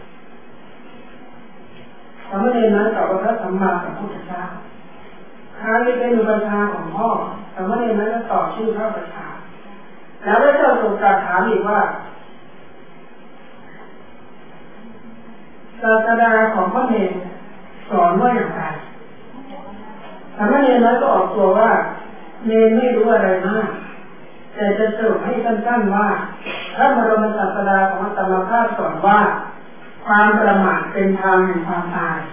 [SPEAKER 2] สามเณรน้อยตอบว่าพระสัมมาสัมพุทธเจ้าใครเป็นอุปชฌาย์ของพ่อสามเณรน้อยก็ตอบชื่อพระอุปชฌาย์แล้วพระเจ้าทรงตรัสถามอีกว่าศาสดาของพระเนรสอนว่าอย่างไรสามเณรน้อยก็ออกตัวว่าเนรไม่รู้อะไรมากแต่จะสรุปให้สั้นๆว่าพระบรมศาสดาของอัตมาภาพสอนว่าความประมาทเป็นทางแห่งความตาย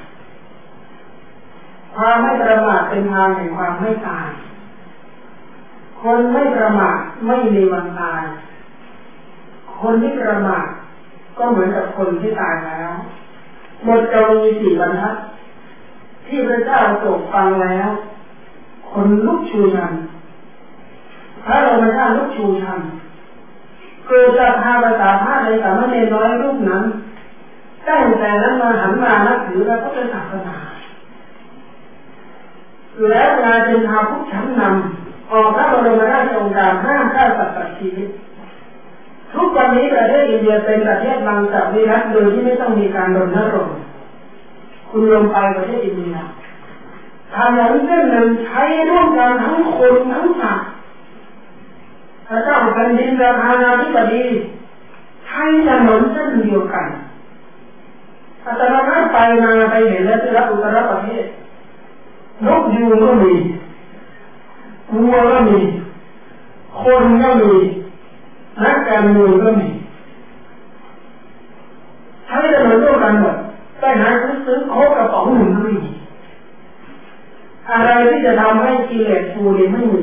[SPEAKER 2] ความไม่ประมาทเป็นทางแห่งความไม่ตายคนไม่ประมาทไม่มีวันตายคนที่ประมาทก็เหมือนกับคนที่ตายแล้วบทกวี4 บรรทัดที่พระเจ้าทรงฟังแล้วคนลุกชูชันพระบรมธาตุลุกชูชันเกิดจากภาษาพาในสามเณรน้อยรูปนั้นตั้งแต่นั้นมาหันมานับถือพระพุทธศาสนาแล้วนายเป็นชาวพุทธชั้นนำออกพระบรมราชโองการห้ามฆ่าสัตว์ตัดชีวิตทุกวันนี้ประเทศอินเดียเป็นประเทศมังสวิรัติโดยที่ไม่ต้องมีการรณรงค์คุณลงไปประเทศอินเดียถนนเส้นหนึ่งใช้ร่วมกันทั้งคนทั้งสัตว์พระเจ้าแผ่นดินประธานาธิบดีใช้ถนนเส้นเดียวกันอาตมาไปมาไปเห็นแล้วที่รัฐอุตรประเทศนกยูงก็มีวัวก็มีคนก็มีนักการเมืองก็มีใช้ถนนร่วมกันหมดได้หาซื้อโค้กกระป๋องหนึ่งก็มีอะไรที่จะทำให้กิเลสฟูริไม่มี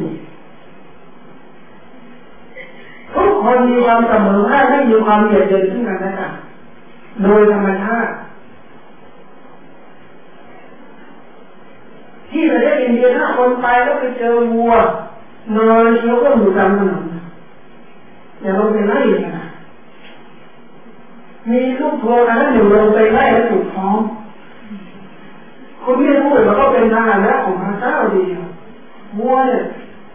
[SPEAKER 2] ทุกคนมีความเสมอภาคไม่มีความเหยียดเยินซึ่งกันและกันโดยธรรมชาติที่ประเทศอินเดียถ้าคนไปแล้วไปเจอวัวนอนเคี้ยวก็อยู่ตามถนนอย่าลงไปไล่นะมีลูกทัวร์อันนั้นอยู่ลงไปไล่แล้วถูกฟ้องคุณไม่รู้ว่าเขาเป็นทหารแล้วของพระเจ้าดีวัวเนี่ย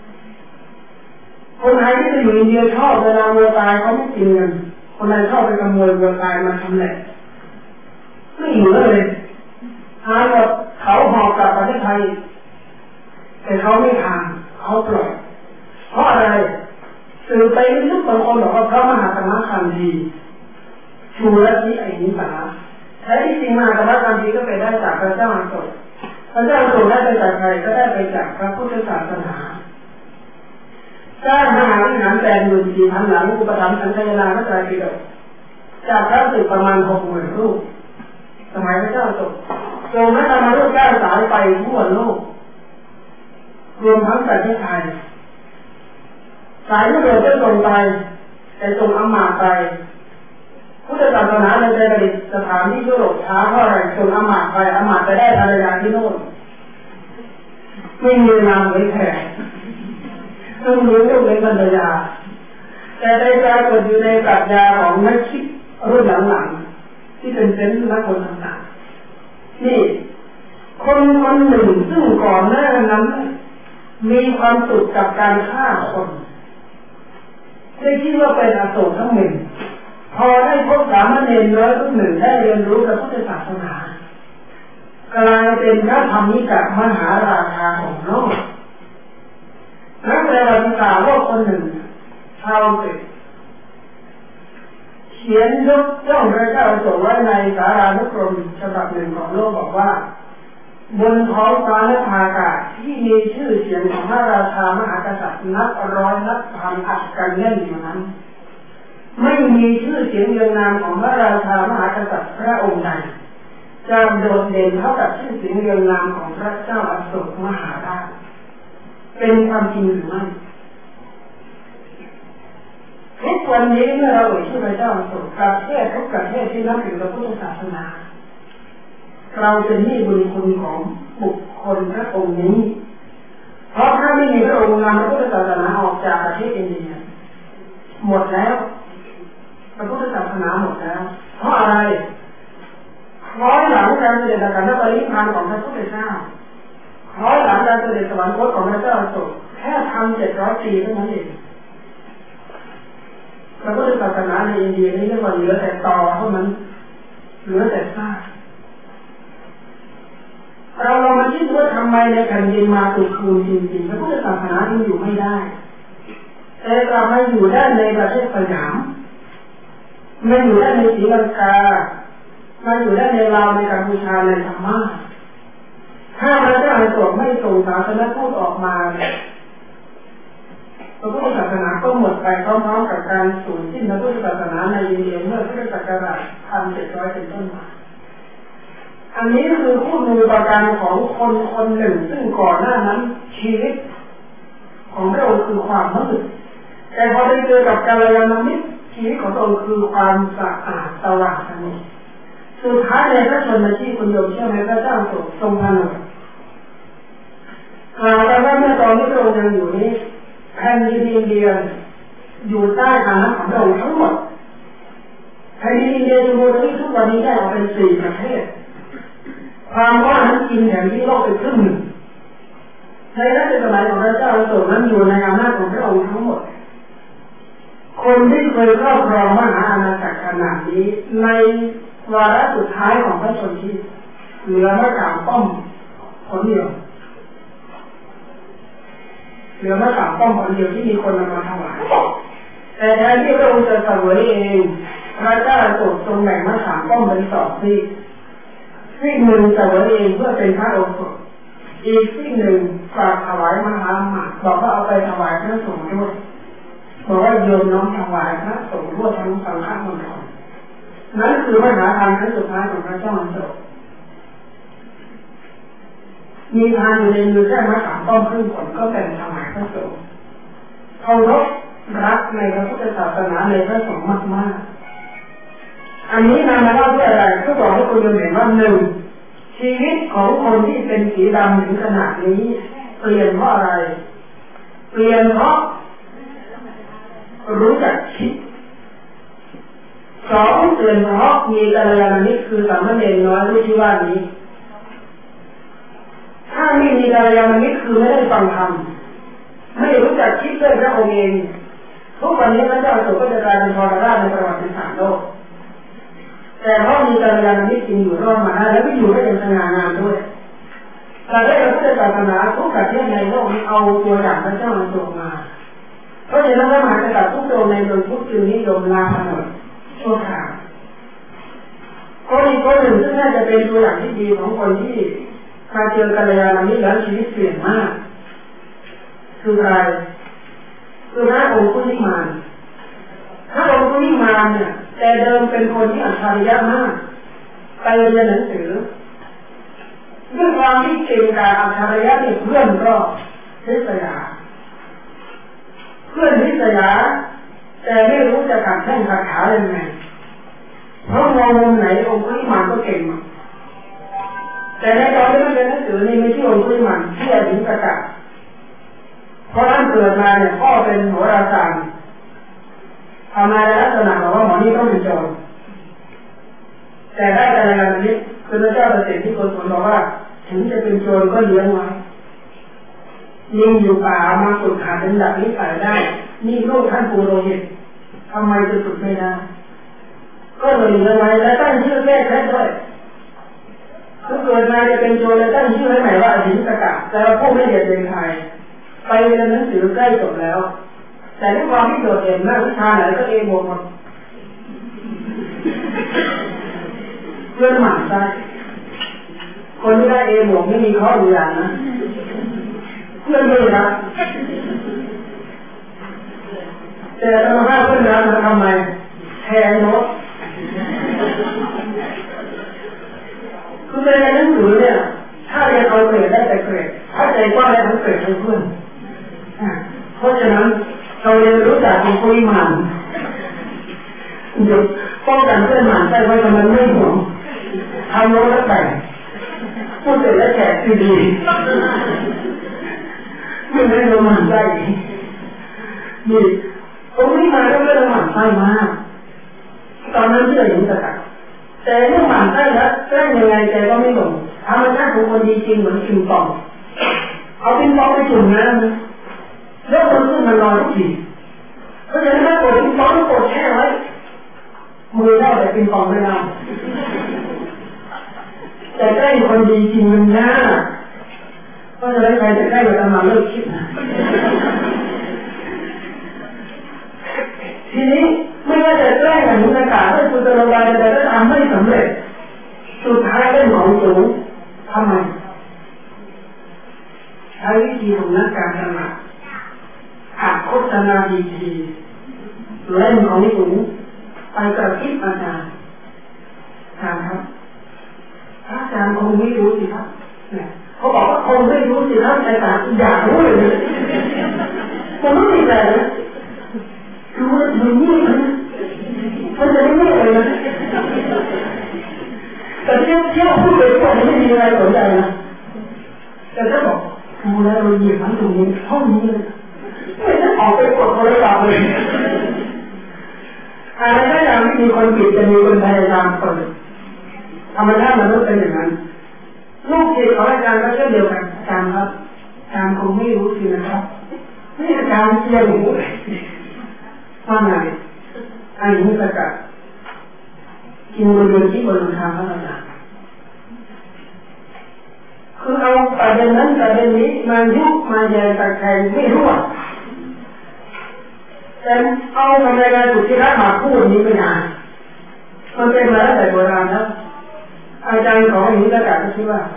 [SPEAKER 2] คนไทยที่จะอยู่อินเดียชอบเวลาวัวตายเขาไม่กินกันคนไทยชอบไปขโมยวัวตายมาทำแหละไม่เหลือเลยทานแบบเขาหอบกลับประเทศไทยแต่เขาไม่ทานเขาปล่อยเพราะอะไรสื่อไปนึกบางคนบอกว่าพระมหาธรรมคันธีชูลัทธิไอ้นิสาแท้ที่จริงมหาธรรมคันธีก็ไปได้จากพระเจ้าอโศกพระเจ้าอโศกได้ไปจากใครก็ได้ไปจากพระพุทธศาสนาสร้างมหาวิหาร84,000 หลังอุปถัมภ์สังฆนาพระไตรปิฎกจากพระสึกประมาณ 60,000 รูปสมัยพระเจ้าอโศกทรงให้ธรรมรูปก้าวสายไปทั่วโลกรวมทั้งประเทศไทยสายยุโรปจะส่งไปแต่ส่งอำมาตย์ไปพุทธศาสนาในใจประดิษฐานที่ยุโรปช้าเพราะอะไรส่งอำมาตย์ไปอำมาตย์ไปได้ภรรยาที่โน่นไม่มีนามเลยแท้ต้องรู้เรื่องในภรรยาแต่ได้ปรากฏอยู่ในปรัชญาของนักคิดรุ่นหลังๆที่เป็นนักคนต่างๆนี่คนหนึ่งซึ่งก่อนหน้านั้นมีความสุขกับการฆ่าคนได้คิดว่าเป็นอโศกทั้งหนึ่งพอได้พบสามเณรน้อยรูปหนึ่งได้เรียนรู้พระพุทธศาสนากลายเป็นพระธรรมิกะมหาราชาของโลกนักประวัติศาสตร์โลกคนหนึ่งชาวอังกฤษ เขขียนยกย่องพระเจ้าอโศกไว้ในสารานุกรมฉบับหนึ่งของโลกบอกว่าบนท้องฟ้าและอากาศที่มีชื่อเสียงของพระราชามหากษัตริย์นับร้อยนับพันอัดกันแน่นอยู่นั้นไม่มีชื่อเสียงเรียงนามของพระราชามหากษัตริย์พระองค์ใดจะโดดเด่นเท่ากับชื่อเสียงเรียงนามของพระเจ้าอโศกมหาราชเป็นความจริงหรือไม่ทุกวันนี้เมื่อเราเอ่ยชื่อพระเจ้าอโศกประเทศทุกประเทศที่นับถือพระพุทธศาสนาเราเป็นหนี้บุญคุณของบุคคลพระองค์นี้เพราะถ้าไม่มีพระองค์นำพระพุทธศาสนาออกจากประเทศอินเดียหมดแล้วพระพุทธศาสนาหมดแล้วเพราะอะไรคล้อยหลังการเสด็จการปรินิพพานของพระพุทธเจ้าคล้อยหลังการเสด็จสวรรคตของพระเจ้าอโศกแค่1,700 ปีเท่านั้นเองพระพุทธศาสนาในอินเดียนี้เรียกว่าเหลือแต่ตอเท่านั้นเหลือแต่ซากเราลองมาคิดว่าทำไมในแผ่นดินมาตุภูมิจริงๆพระพุทธศาสนาจึงอยู่ไม่ได้แต่กลับมาอยู่ได้ในประเทศสยามมาอยู่ได้ในศรีลังกามาอยู่ได้ในลาวในกัมพูชาในพม่าถ้าพระเจ้าอโศกไม่ส่งศาสนทูตออกมาพระพุทธศาสนาก็หมดไปพร้อมๆกับการสูญสิ้นพระพุทธศาสนาในอินเดียเมื่อพุทธศักราช 1,700 เป็นต้นมาอันนี้คือคู่มือประการของคนคนหนึ่งซึ่งก่อนหน้านั้นชีวิตของพระองค์คือความมืดแต่พอได้เจอกับกัลยาณมิตรชีวิตของพระองค์คือความสะอาดสว่างสนิทสุดท้ายในพระชนม์ที่คุณโยมเชื่อไหมพระเจ้าทรงผนวดแต่ว่าเมื่อตอนที่พระองค์ยังอยู่นี้แผ่นดินอินเดียอยู่ใต้อาณาของพระองค์ทั้งหมดแผ่นดินอินเดียจำนวนนี้ทุกวันนี้ได้ออกเป็น4 ประเทศความว่านั้นกินแผ่นที่โลกไปครึ่งหนึ่งในรัชสมัยของพระเจ้าอโศกนั้นอยู่ในอำนาจของพระองค์ทั้งหมดคนที่เคยครอบครองมหาอาณาจักรขนาดนี้ในวาระสุดท้ายของพระชนชีพเหลือมะขามป้อมผลเดียวเหลือมะขามป้อมผลเดียวที่มีคนนำมาถวายแต่แทนที่พระองค์จะเสวยเองพระเจ้าอโศกทรงแบ่งมะขามป้อมเป็น2 ซีกหนึ่งเสวยเองเพื่อเป็นพระโอษฐ์อีกซีกหนึ่งฝากถวายมหาหมาบอกว่าเอาไปถวายพระสงฆ์ด้วยบอกว่าโยมน้อมถวายพระสงฆ์ทั่วทั้งสังฆมณฑลนั่นคือมหาทานครั้งสุดท้ายของพระเจ้าอโศกมีทานอยู่ในมือแค่มะขามป้อมครึ่งผลก็แบ่งถวายพระสงฆ์เคารพรักในพระพุทธศาสนาในพระสงฆ์มากๆอันนี้นำมาเล่าเพื่ออะไรเพื่อบอกให้คุณโยมเห็นว่า1ชีวิตของคนที่เป็นสีดำถึงขนาดนี้เปลี่ยนเพราะอะไรเปลี่ยนเพราะรู้จักคิด2เปลี่ยนเพราะมีกัลยาณมิตรคือสามเณรน้อยรู้ที่ว่านี้ถ้าไม่มีกัลยาณมิตรคือไม่ได้ฟังธรรมไม่รู้จักคิดด้วยพระองค์เองทุกวันนี้พระเจ้าอโศกก็จะกลายเป็นทรราชในประวัติศาสตร์โลกแต่เพราะมีกัลยาณมิตรจริงอยู่รอดมาได้และก็อยู่ได้อย่างสง่างามด้วยประเทศพระพุทธศาสนาทุกประเทศในโลกเอาตัวอย่างพระเจ้าอโศกมาเพราะฉะนั้นพระมหากษัตริย์ทุกองค์ในโลกทุกจึงนิยมลาผนวดชั่วคราวคนอีกคนหนึ่งซึ่งน่าจะเป็นตัวอย่างที่ดีของคนที่มาเจอกัลยาณมิตรแล้วชีวิตเปลี่ยนมากคือใครคือพระองค์คุลิมานพระองค์คุลิมานเนี่ยแต่เดิมเป็นคนที่อัจฉริยะมากไปเรียนหนังสือด้วยความที่เก่งกาจอัจฉริยะเนี่ยเพื่อนก็ริษยาเพื่อนริษยาแต่ไม่รู้จะขัดแข้งขัดขายังไงเพราะมองมุมไหนองค์คุลิมานก็เก่งมากแต่ในตอนที่มันเรียนหนังสือนี่ไม่ใช่องค์คุลิมานที่อธิษฐานเพราะนั้นเกิดมาเนี่ยพ่อเป็นโหราศาสตร์ทำนายลักษณะบอกว่าหมอนี่ต้องเป็นโจรแต่ได้กัลยาณมิตรคือพระเจ้าประเสริฐที่โกศลบอกว่าถึงจะเป็นโจรก็เลี้ยงไว้ยิ่งอยู่ป่ามาฝึกหัดเป็นดับนิสัยได้นี่ลูกท่านปุโรหิตทำไมจะฝึกไม่ได้ก็เลยเลี้ยงไว้และตั้งชื่อแก้เคล็ดด้วยถ้าเกิดมาจะเป็นโจรแล้วตั้งชื่อให้ใหม่ว่าอหิงสกะแต่เราพูดไม่เด็ดเด็ดไทยไปเรียนหนังสือใกล้จบแล้วแต่ด้วยความที่โดดเด่นมากวิชาไหนก็เองหมดเรื่องหมั่นไส้คนที่ได้เอหมวกไม่มีข้ออยู่อย่างนะเพื่อนไม่รักแต่ธรรมชาติเพื่อนรักทำไมแทนโน้ตคือในหนังสือเนี่ยถ้าเรียนเอาเกรดได้แต่เกรดถ้าใจกว้างได้ทั้งเกรดทั้งเพื่อนเพราะฉะนั้นเราเรียนรู้จักเป็นคุยหมันเดี๋ยวป้องกันเพื่อนหมันได้ไว้ทำไมไม่ห่วงทำโน้ตแล้วแต่พูดเสร็จแล้วแจกซีดีไม่ได้เราหมันได้นี่ตรงนี้มาก็ไม่ได้หมันได้มากตอนนั้นที่เราเห็นกันแต่เรื่องหมันได้แล้วแกล้งยังไงแกก็ไม่หลงธรรมชาติของคนดีจริงเหมือนปิงปองเอาปิงปองไปจุ่มน้ำแล้วคนขึ้นมันลอยทุกทีเพราะฉะนั้นถ้ากดปิงปองต้องกดแช่ไว้มือได้แต่ปิงปองไม่ได้แต่ใกล้คนดีจริงมันยากเพราะฉะนั้นใครจะใกล้กับมาเลิกคิดนะทีนี้ไม่ว่าจะแกล้งอย่างนี้อากาศให้คุณตระบายแต่ก็ทำไม่สำเร็จสุดท้ายได้หมองสูงทำไมใช้วิธีของนักการตลาดอัดโฆษณาดีๆเล่นของสูงไปกระซิบอาจารย์ครับอาจารย์คงไม่รู้สิครับเขาบอกว่าคงไม่รู้สิครับอาจารย์อยากรู้เลยมันไม่มีอะไรนะคือว่ามันนี่มันจะไม่มีอะไรนะแต่เที่ยวพูดไปทุกวันไม่มีอะไรสนใจนะแต่ถ้าบอกดูแลเราเหยียบมันตรงนี้ห้องนี้เลยไม่ได้ออกไปกดโทรศัพท์เลยอะไรก็ตามที่มีคนปิดจะมีคนพยายามเปิดธรรมชาติมันต้องเป็นอย่างนั้นลูกศิษย์ของอาจารย์ก็เช่นเดียวกันอาจารย์ครับอาจารย์คงไม่รู้สินะครับนี่อาจารย์เที่ยวหูเลยว่าไงไอ้นี่ประกาศกินบนเรือนที่บนทางพระอาจารย์คือเอาประเด็นนั้นประเด็นนี้มายุบมาแย่ตะแคงไม่รู้แต่เอาธรรมดาสุดที่รักมาพูดนี้ไม่ได้มันเป็นมาตั้งแต่โบราณแล้วอาจารย์ของนี้ประกาศก็คิดว่า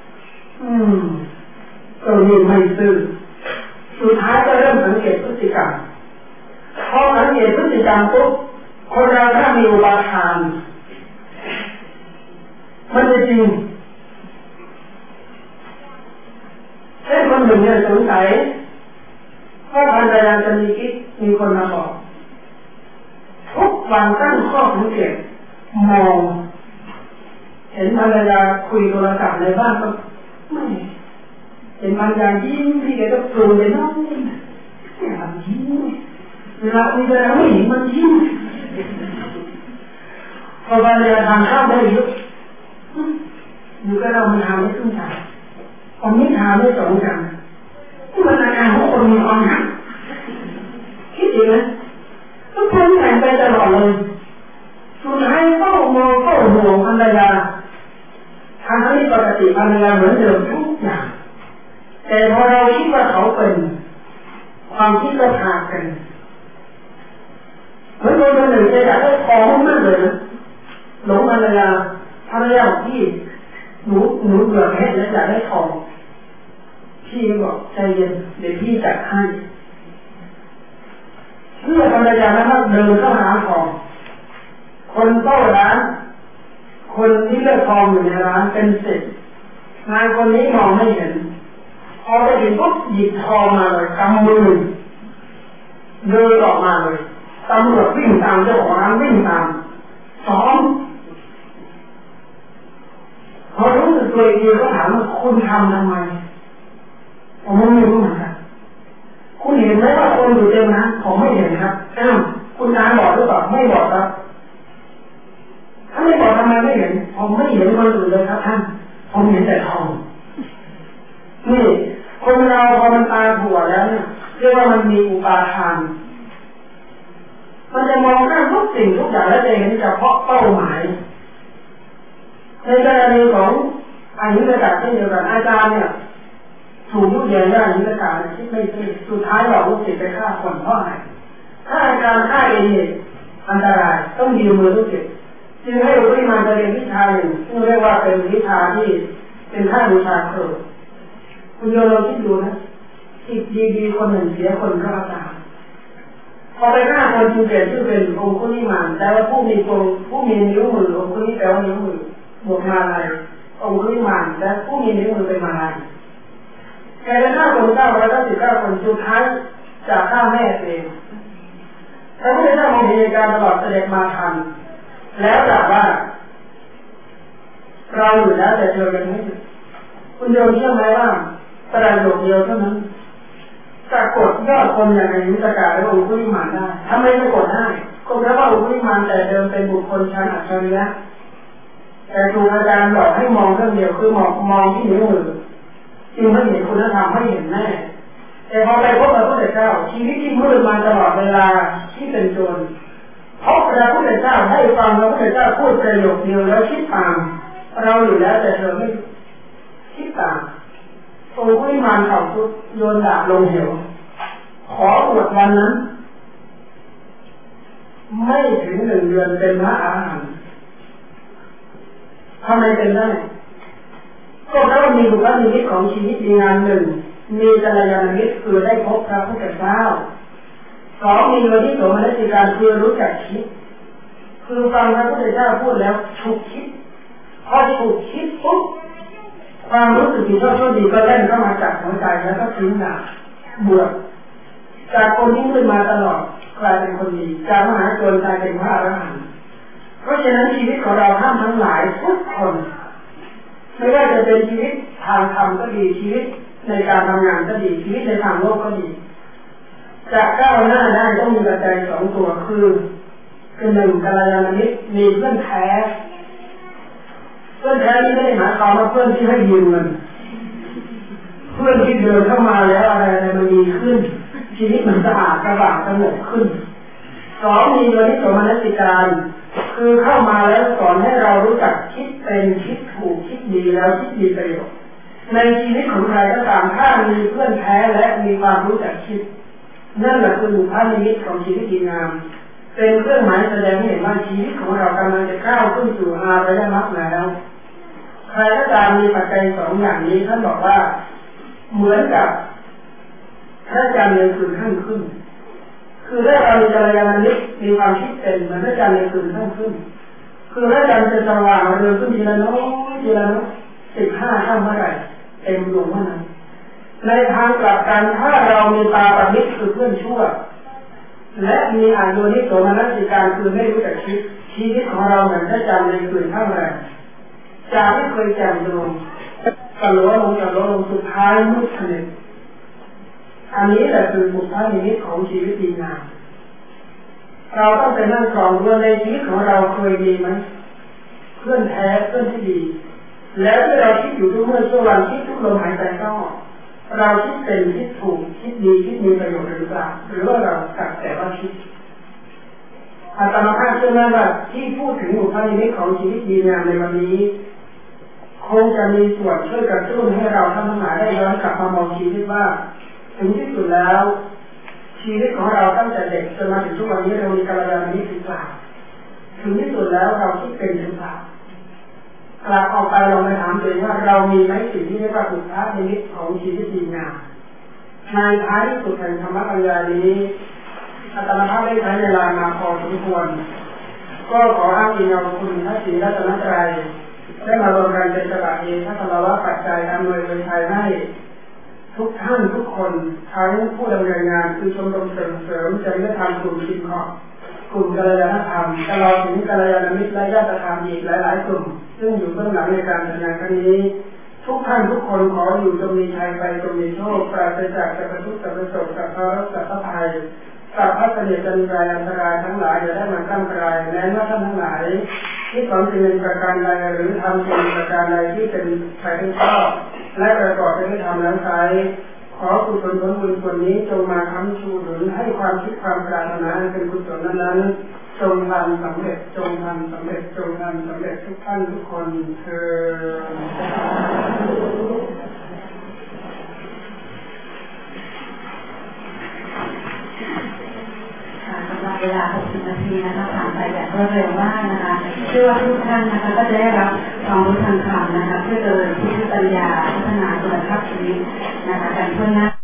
[SPEAKER 2] ตัวนี้ไม่ซื่อสุดท้ายก็เริ่มสังเกตพฤติกรรมพอสังเกตพฤติกรรมปุ๊บคนเราถ้ามีอุปาทานมันจะจริงเช่นคนหนึ่งเนี่ยสงสัยว่าภรรยาจะมีกิ๊กมีคนมาบอกทุกวันตั้งข้อสังเกตมองเห็นภรรยาคุยโทรศัพท์ในบ้านก็ไม่เห็นภรรยายิ้มที่แกก็ปรุงไปน้องยิ้มเวลาคุยกันแล้วไม่เห็นมันยิ้มพอภรรยาทานข้าวได้เยอะอยู่กับเรามันทำไม่ขึ้นใจผมไม่ทำไม่สองอย่างที่มันอาการของคนมีความหักคิดดีไหมต้องทำแต่งไปตลอดเลยสุดท้ายเฝ้ามองเฝ้าห่วงภรรยาทางที่ปกติภรรยาเหมือนเดิมทุกอย่างแต่พอเราคิดว่าเขาเป็นความคิดก็ขาดกันเหมือนคนหนึ่งจะอยากได้ทองมากเลยนะหลงภรรยาที่หนูเบื่อแค่แล้วอยากได้ทองพี่บอกใจเย็นเดี๋ยวพี่จัดให้เพื่อภรรยานะครับเดินเข้าหาทองคนเฝ้าร้านคนที่เลือกทองอยู่ในร้านเป็นสิบนายคนนี้มองไม่เห็นพอไปถึงปุ๊บหยิบทองมาเลยกำมือเดินออกมาเลยตำรวจวิ่งตามเจ้าของร้านวิ่งตามซ้อมพอรู้สึกตัวเองก็ถามว่าคุณทำไมผมไม่รู้เหมือนกันคุณเห็นไหมว่าคนอยู่เต็มนะผมไม่เห็นครับคุณตาบอกหรือเปล่าไม่บอกครับถ้าไม่บอกทำไมไม่เห็นผมไม่เห็นคนอื่นเลยครับท่านผมเห็นแต่ทองนี่คนเราพอมันตาถั่วแล้วเนี่ยเรียกว่ามันมีอุปาทานมันจะมองข้ามทุกสิ่งทุกอย่างและจะเห็นเฉพาะเป้าหมายในกรณีของอายุระดับเช่นเดียวกันอาจารย์เนี่ยถูกยุแย่อายุระดับคิดไม่ซื่อสุดท้ายเราลูกศิษย์ไปฆ่าคนเพราะอะไรถ้าอาจารย์ฆ่าเองเนี่ยอันตรายต้องยืมมือลูกศิษย์จึงให้ลูกศิษย์มาเรียนวิชาหนึ่งซึ่งเรียกว่าเป็นวิชาที่เป็นค่าบูชาครูคุณโยมลองคิดดูนะจิตดีๆคนหนึ่งเสียคนก็อาจารย์พอไปฆ่าคนจึงเปลี่ยนชื่อเป็นองคุลิมานแต่ว่าผู้มีนิ้วมือองคุลิแปลว่านิ้วมือบวกมาลายองคุลิมานและผู้มีนิ้วมือเป็นมาลายแกไปฆ่าคน999 คนสุดท้ายจากฆ่าแม่เองพระพุทธเจ้ามองเห็นเหตุการณ์ตลอดเสด็จมาทันแล้วตรัสว่าเราอยู่แล้วแต่เธอยังไม่หยุดคุณโยมเชื่อไหมว่าประโยคเดียวเท่านั้นสะกดยอดคนอย่างอายุตกาและองคุลิมานได้ทำไมสะกดได้ก็เพราะว่าองคุลิมานแต่เดิมเป็นบุคคลชั้นอัจฉริยะแต่ถูกอาจารย์หลอกให้มองเรื่องเดียวคือมองที่นิ้วมือจึงไม่เห็นคุณธรรมไม่เห็นแน่แต่พอไปพบพระพุทธเจ้าชีวิตที่มืดมาตลอดเวลาที่เป็นโจรเพราะพระพุทธเจ้าให้ฟังพระพุทธเจ้าพูดประโยคเดียวแล้วคิดตามเราอยู่แล้วแต่เธอไม่คิดตามองคุลิมานเขาพุทธโยนดาบลงเหวขอบวชวันนั้นไม่ถึง1 เดือนเป็นพระอรหันต์ทำไมเป็นได้ก็เพราะว่ามีบุคลิกของชีวิตดีงามหนึ่งมีกัลยาณมิตรคือได้พบพระพุทธเจ้า2มีโยนิโสมนสิการคือรู้จักคิดคือฟังพระพุทธเจ้าพูดแล้วฉุกคิดพอฉุกคิดปุ๊บความรู้สึกที่ชอบดีก็เล่นเข้ามาจากหัวใจแล้วก็ทิ้งหน้าเบื่อจากคนที่มืดมาตลอดกลายเป็นคนดีจากมหาโจรกลายเป็นพระอรหันต์เพราะฉะนั้นชีวิตของเราท่านทั้งหลายทุกคนไม่ว่าจะเป็นชีวิตทางธรรมก็ดีชีวิตในการทำงานก็ดีชีวิตในทางโลกก็ดีจะก้าวหน้าได้ต้องมีปัจจัย2 ตัวคือ1กัลยาณมิตรมีเพื่อนแท้นี่ไม่ได้หมายความว่าเพื่อนที่ให้ยืมเงินเพื่อนที่เดินเข้ามาแล้วอะไรมันดีขึ้นชีวิตมันสะอาดสว่างสงบขึ้น2มีโยนิโสมนสิการคือเข้ามาแล้วสอนให้เรารู้จักคิดเป็นคิดถูกคิดดีแล้วคิดมีประโยชน์ในชีวิตของใครก็ตามถ้ามีเพื่อนแท้และมีความรู้จักคิดนั่นแหละคือบุพนิมิตของชีวิตดีงามเป็นเครื่องหมายแสดงให้เห็นว่าชีวิตของเรากำลังจะก้าวขึ้นสู่อารยมรรคแล้วใครก็ตามมีปัจจัย2 อย่างนี้ท่านบอกว่าเหมือนกับพระจันทร์ในคืนข้างขึ้นคือถ้าเรามีกัลยาณมิตรมีความคิดเป็นเหมือนพระจันทร์ในคืนข้างขึ้นคือพระจันทร์จะสว่างเรืองขึ้นทีละน้อย15 ค่ำเมื่อไหร่เต็มดวงเมื่อนั้นในทางกลับกันถ้าเรามีตาประมิตรคือเพื่อนชั่วและมีอโยนิโสมนสิการคือไม่รู้จักคิดชีวิตของเราเหมือนพระจันทร์ในคืนข้างแรมจากที่เคยแจ่มดวงกระโหลกสุดท้ายมืดสนิทอันนี้แหละคือบุพนิมิตของชีวิตดีงามเราต้องไปนั่งกรองว่าในชีวิตของเราเคยดีไหมเพื่อนแท้เพื่อนที่ดีแล้วที่เราคิดอยู่ทุกเมื่อช่วงวันคิดทุกลมหายใจเข้าเราคิดเป็นคิดถูกคิดดีคิดมีประโยชน์หรือเปล่าหรือว่าเราสักแต่ว่าคิดอาตมาภาพเชื่อมั่นว่าที่พูดถึงบุพนิมิตของชีวิตดีงามในวันนี้คงจะมีส่วนช่วยกระตุ้นให้เราทั้งหลายได้ย้อนกลับมามองชีวิตว่าถึงที่สุดแล้วชีวิตของเราตั้งแต่เด็กจนมาถึงทุกวันนี้เรามีกัลยาณมิตรหรือเปล่าถึงที่สุดแล้วเราคิดเป็นหรือเปล่ากลับออกไปลองไปถามตัวเองว่าเรามีไหมสิ่งที่เรียกว่าบุพนิมิตของชีวิตดีงามในท้ายที่สุดแห่งธรรมปัญญานี้อาตมาภาพได้ใช้เวลามาพอสมควรก็ขออ้างอิงเอาคุณพระศรีรัตนตรัยได้มารวมกันเป็นฉบับเองถ้าสำหรับว่าปัจจัยอำนวยเป็นไทยให้ทุกท่านทุกคนทั้งผู้ดำเนินงานคือชมรมเสริมจริยธรรมกลุ่มชินขอบกลุ่มกัลยาณธรรมตลอดถึงกัลยาณมิตรและญาติธรรมอีกหลายๆกลุ่มซึ่งอยู่เบื้องหลังในการจัดงานครั้งนี้ทุกท่านทุกคนขออยู่จงมีชัยไปจงมีโชคปราศจากสัพพทุกข์สัพพโศกสัพพะสัพพะภัยสัพพะเสน่ห์จันทรายอันตรายทั้งหลายอย่าได้มาตั้งกายแม้ว่าท่านทั้งหลายที่ความจริงเป็นประการใดหรือทำเป็นประการใดที่เป็นไปทั้งชอบและประกอบไปด้วยธรรมแล้วใช้ขอกุศลผลบุญส่วนนี้จงมาค้ำชูหนุนให้ความคิดความปรารถนาเป็นกุศลนั้นจงทำสำเร็จจงทำสำเร็จจงทำสำเร็จทุกท่านทุกคนเถิด
[SPEAKER 1] สำหรับเวลา60 นาทีนะคะผ่านไปแบบรวดเร็วมากนะคะเชื่อว่าทุกท่านนะคะก็จะได้รับความรู้ทางธรรมนะคะเพื่อเจริญที่ปัญญาพัฒนาคุณภาพชีวิตนะคะกันทั่วหน้า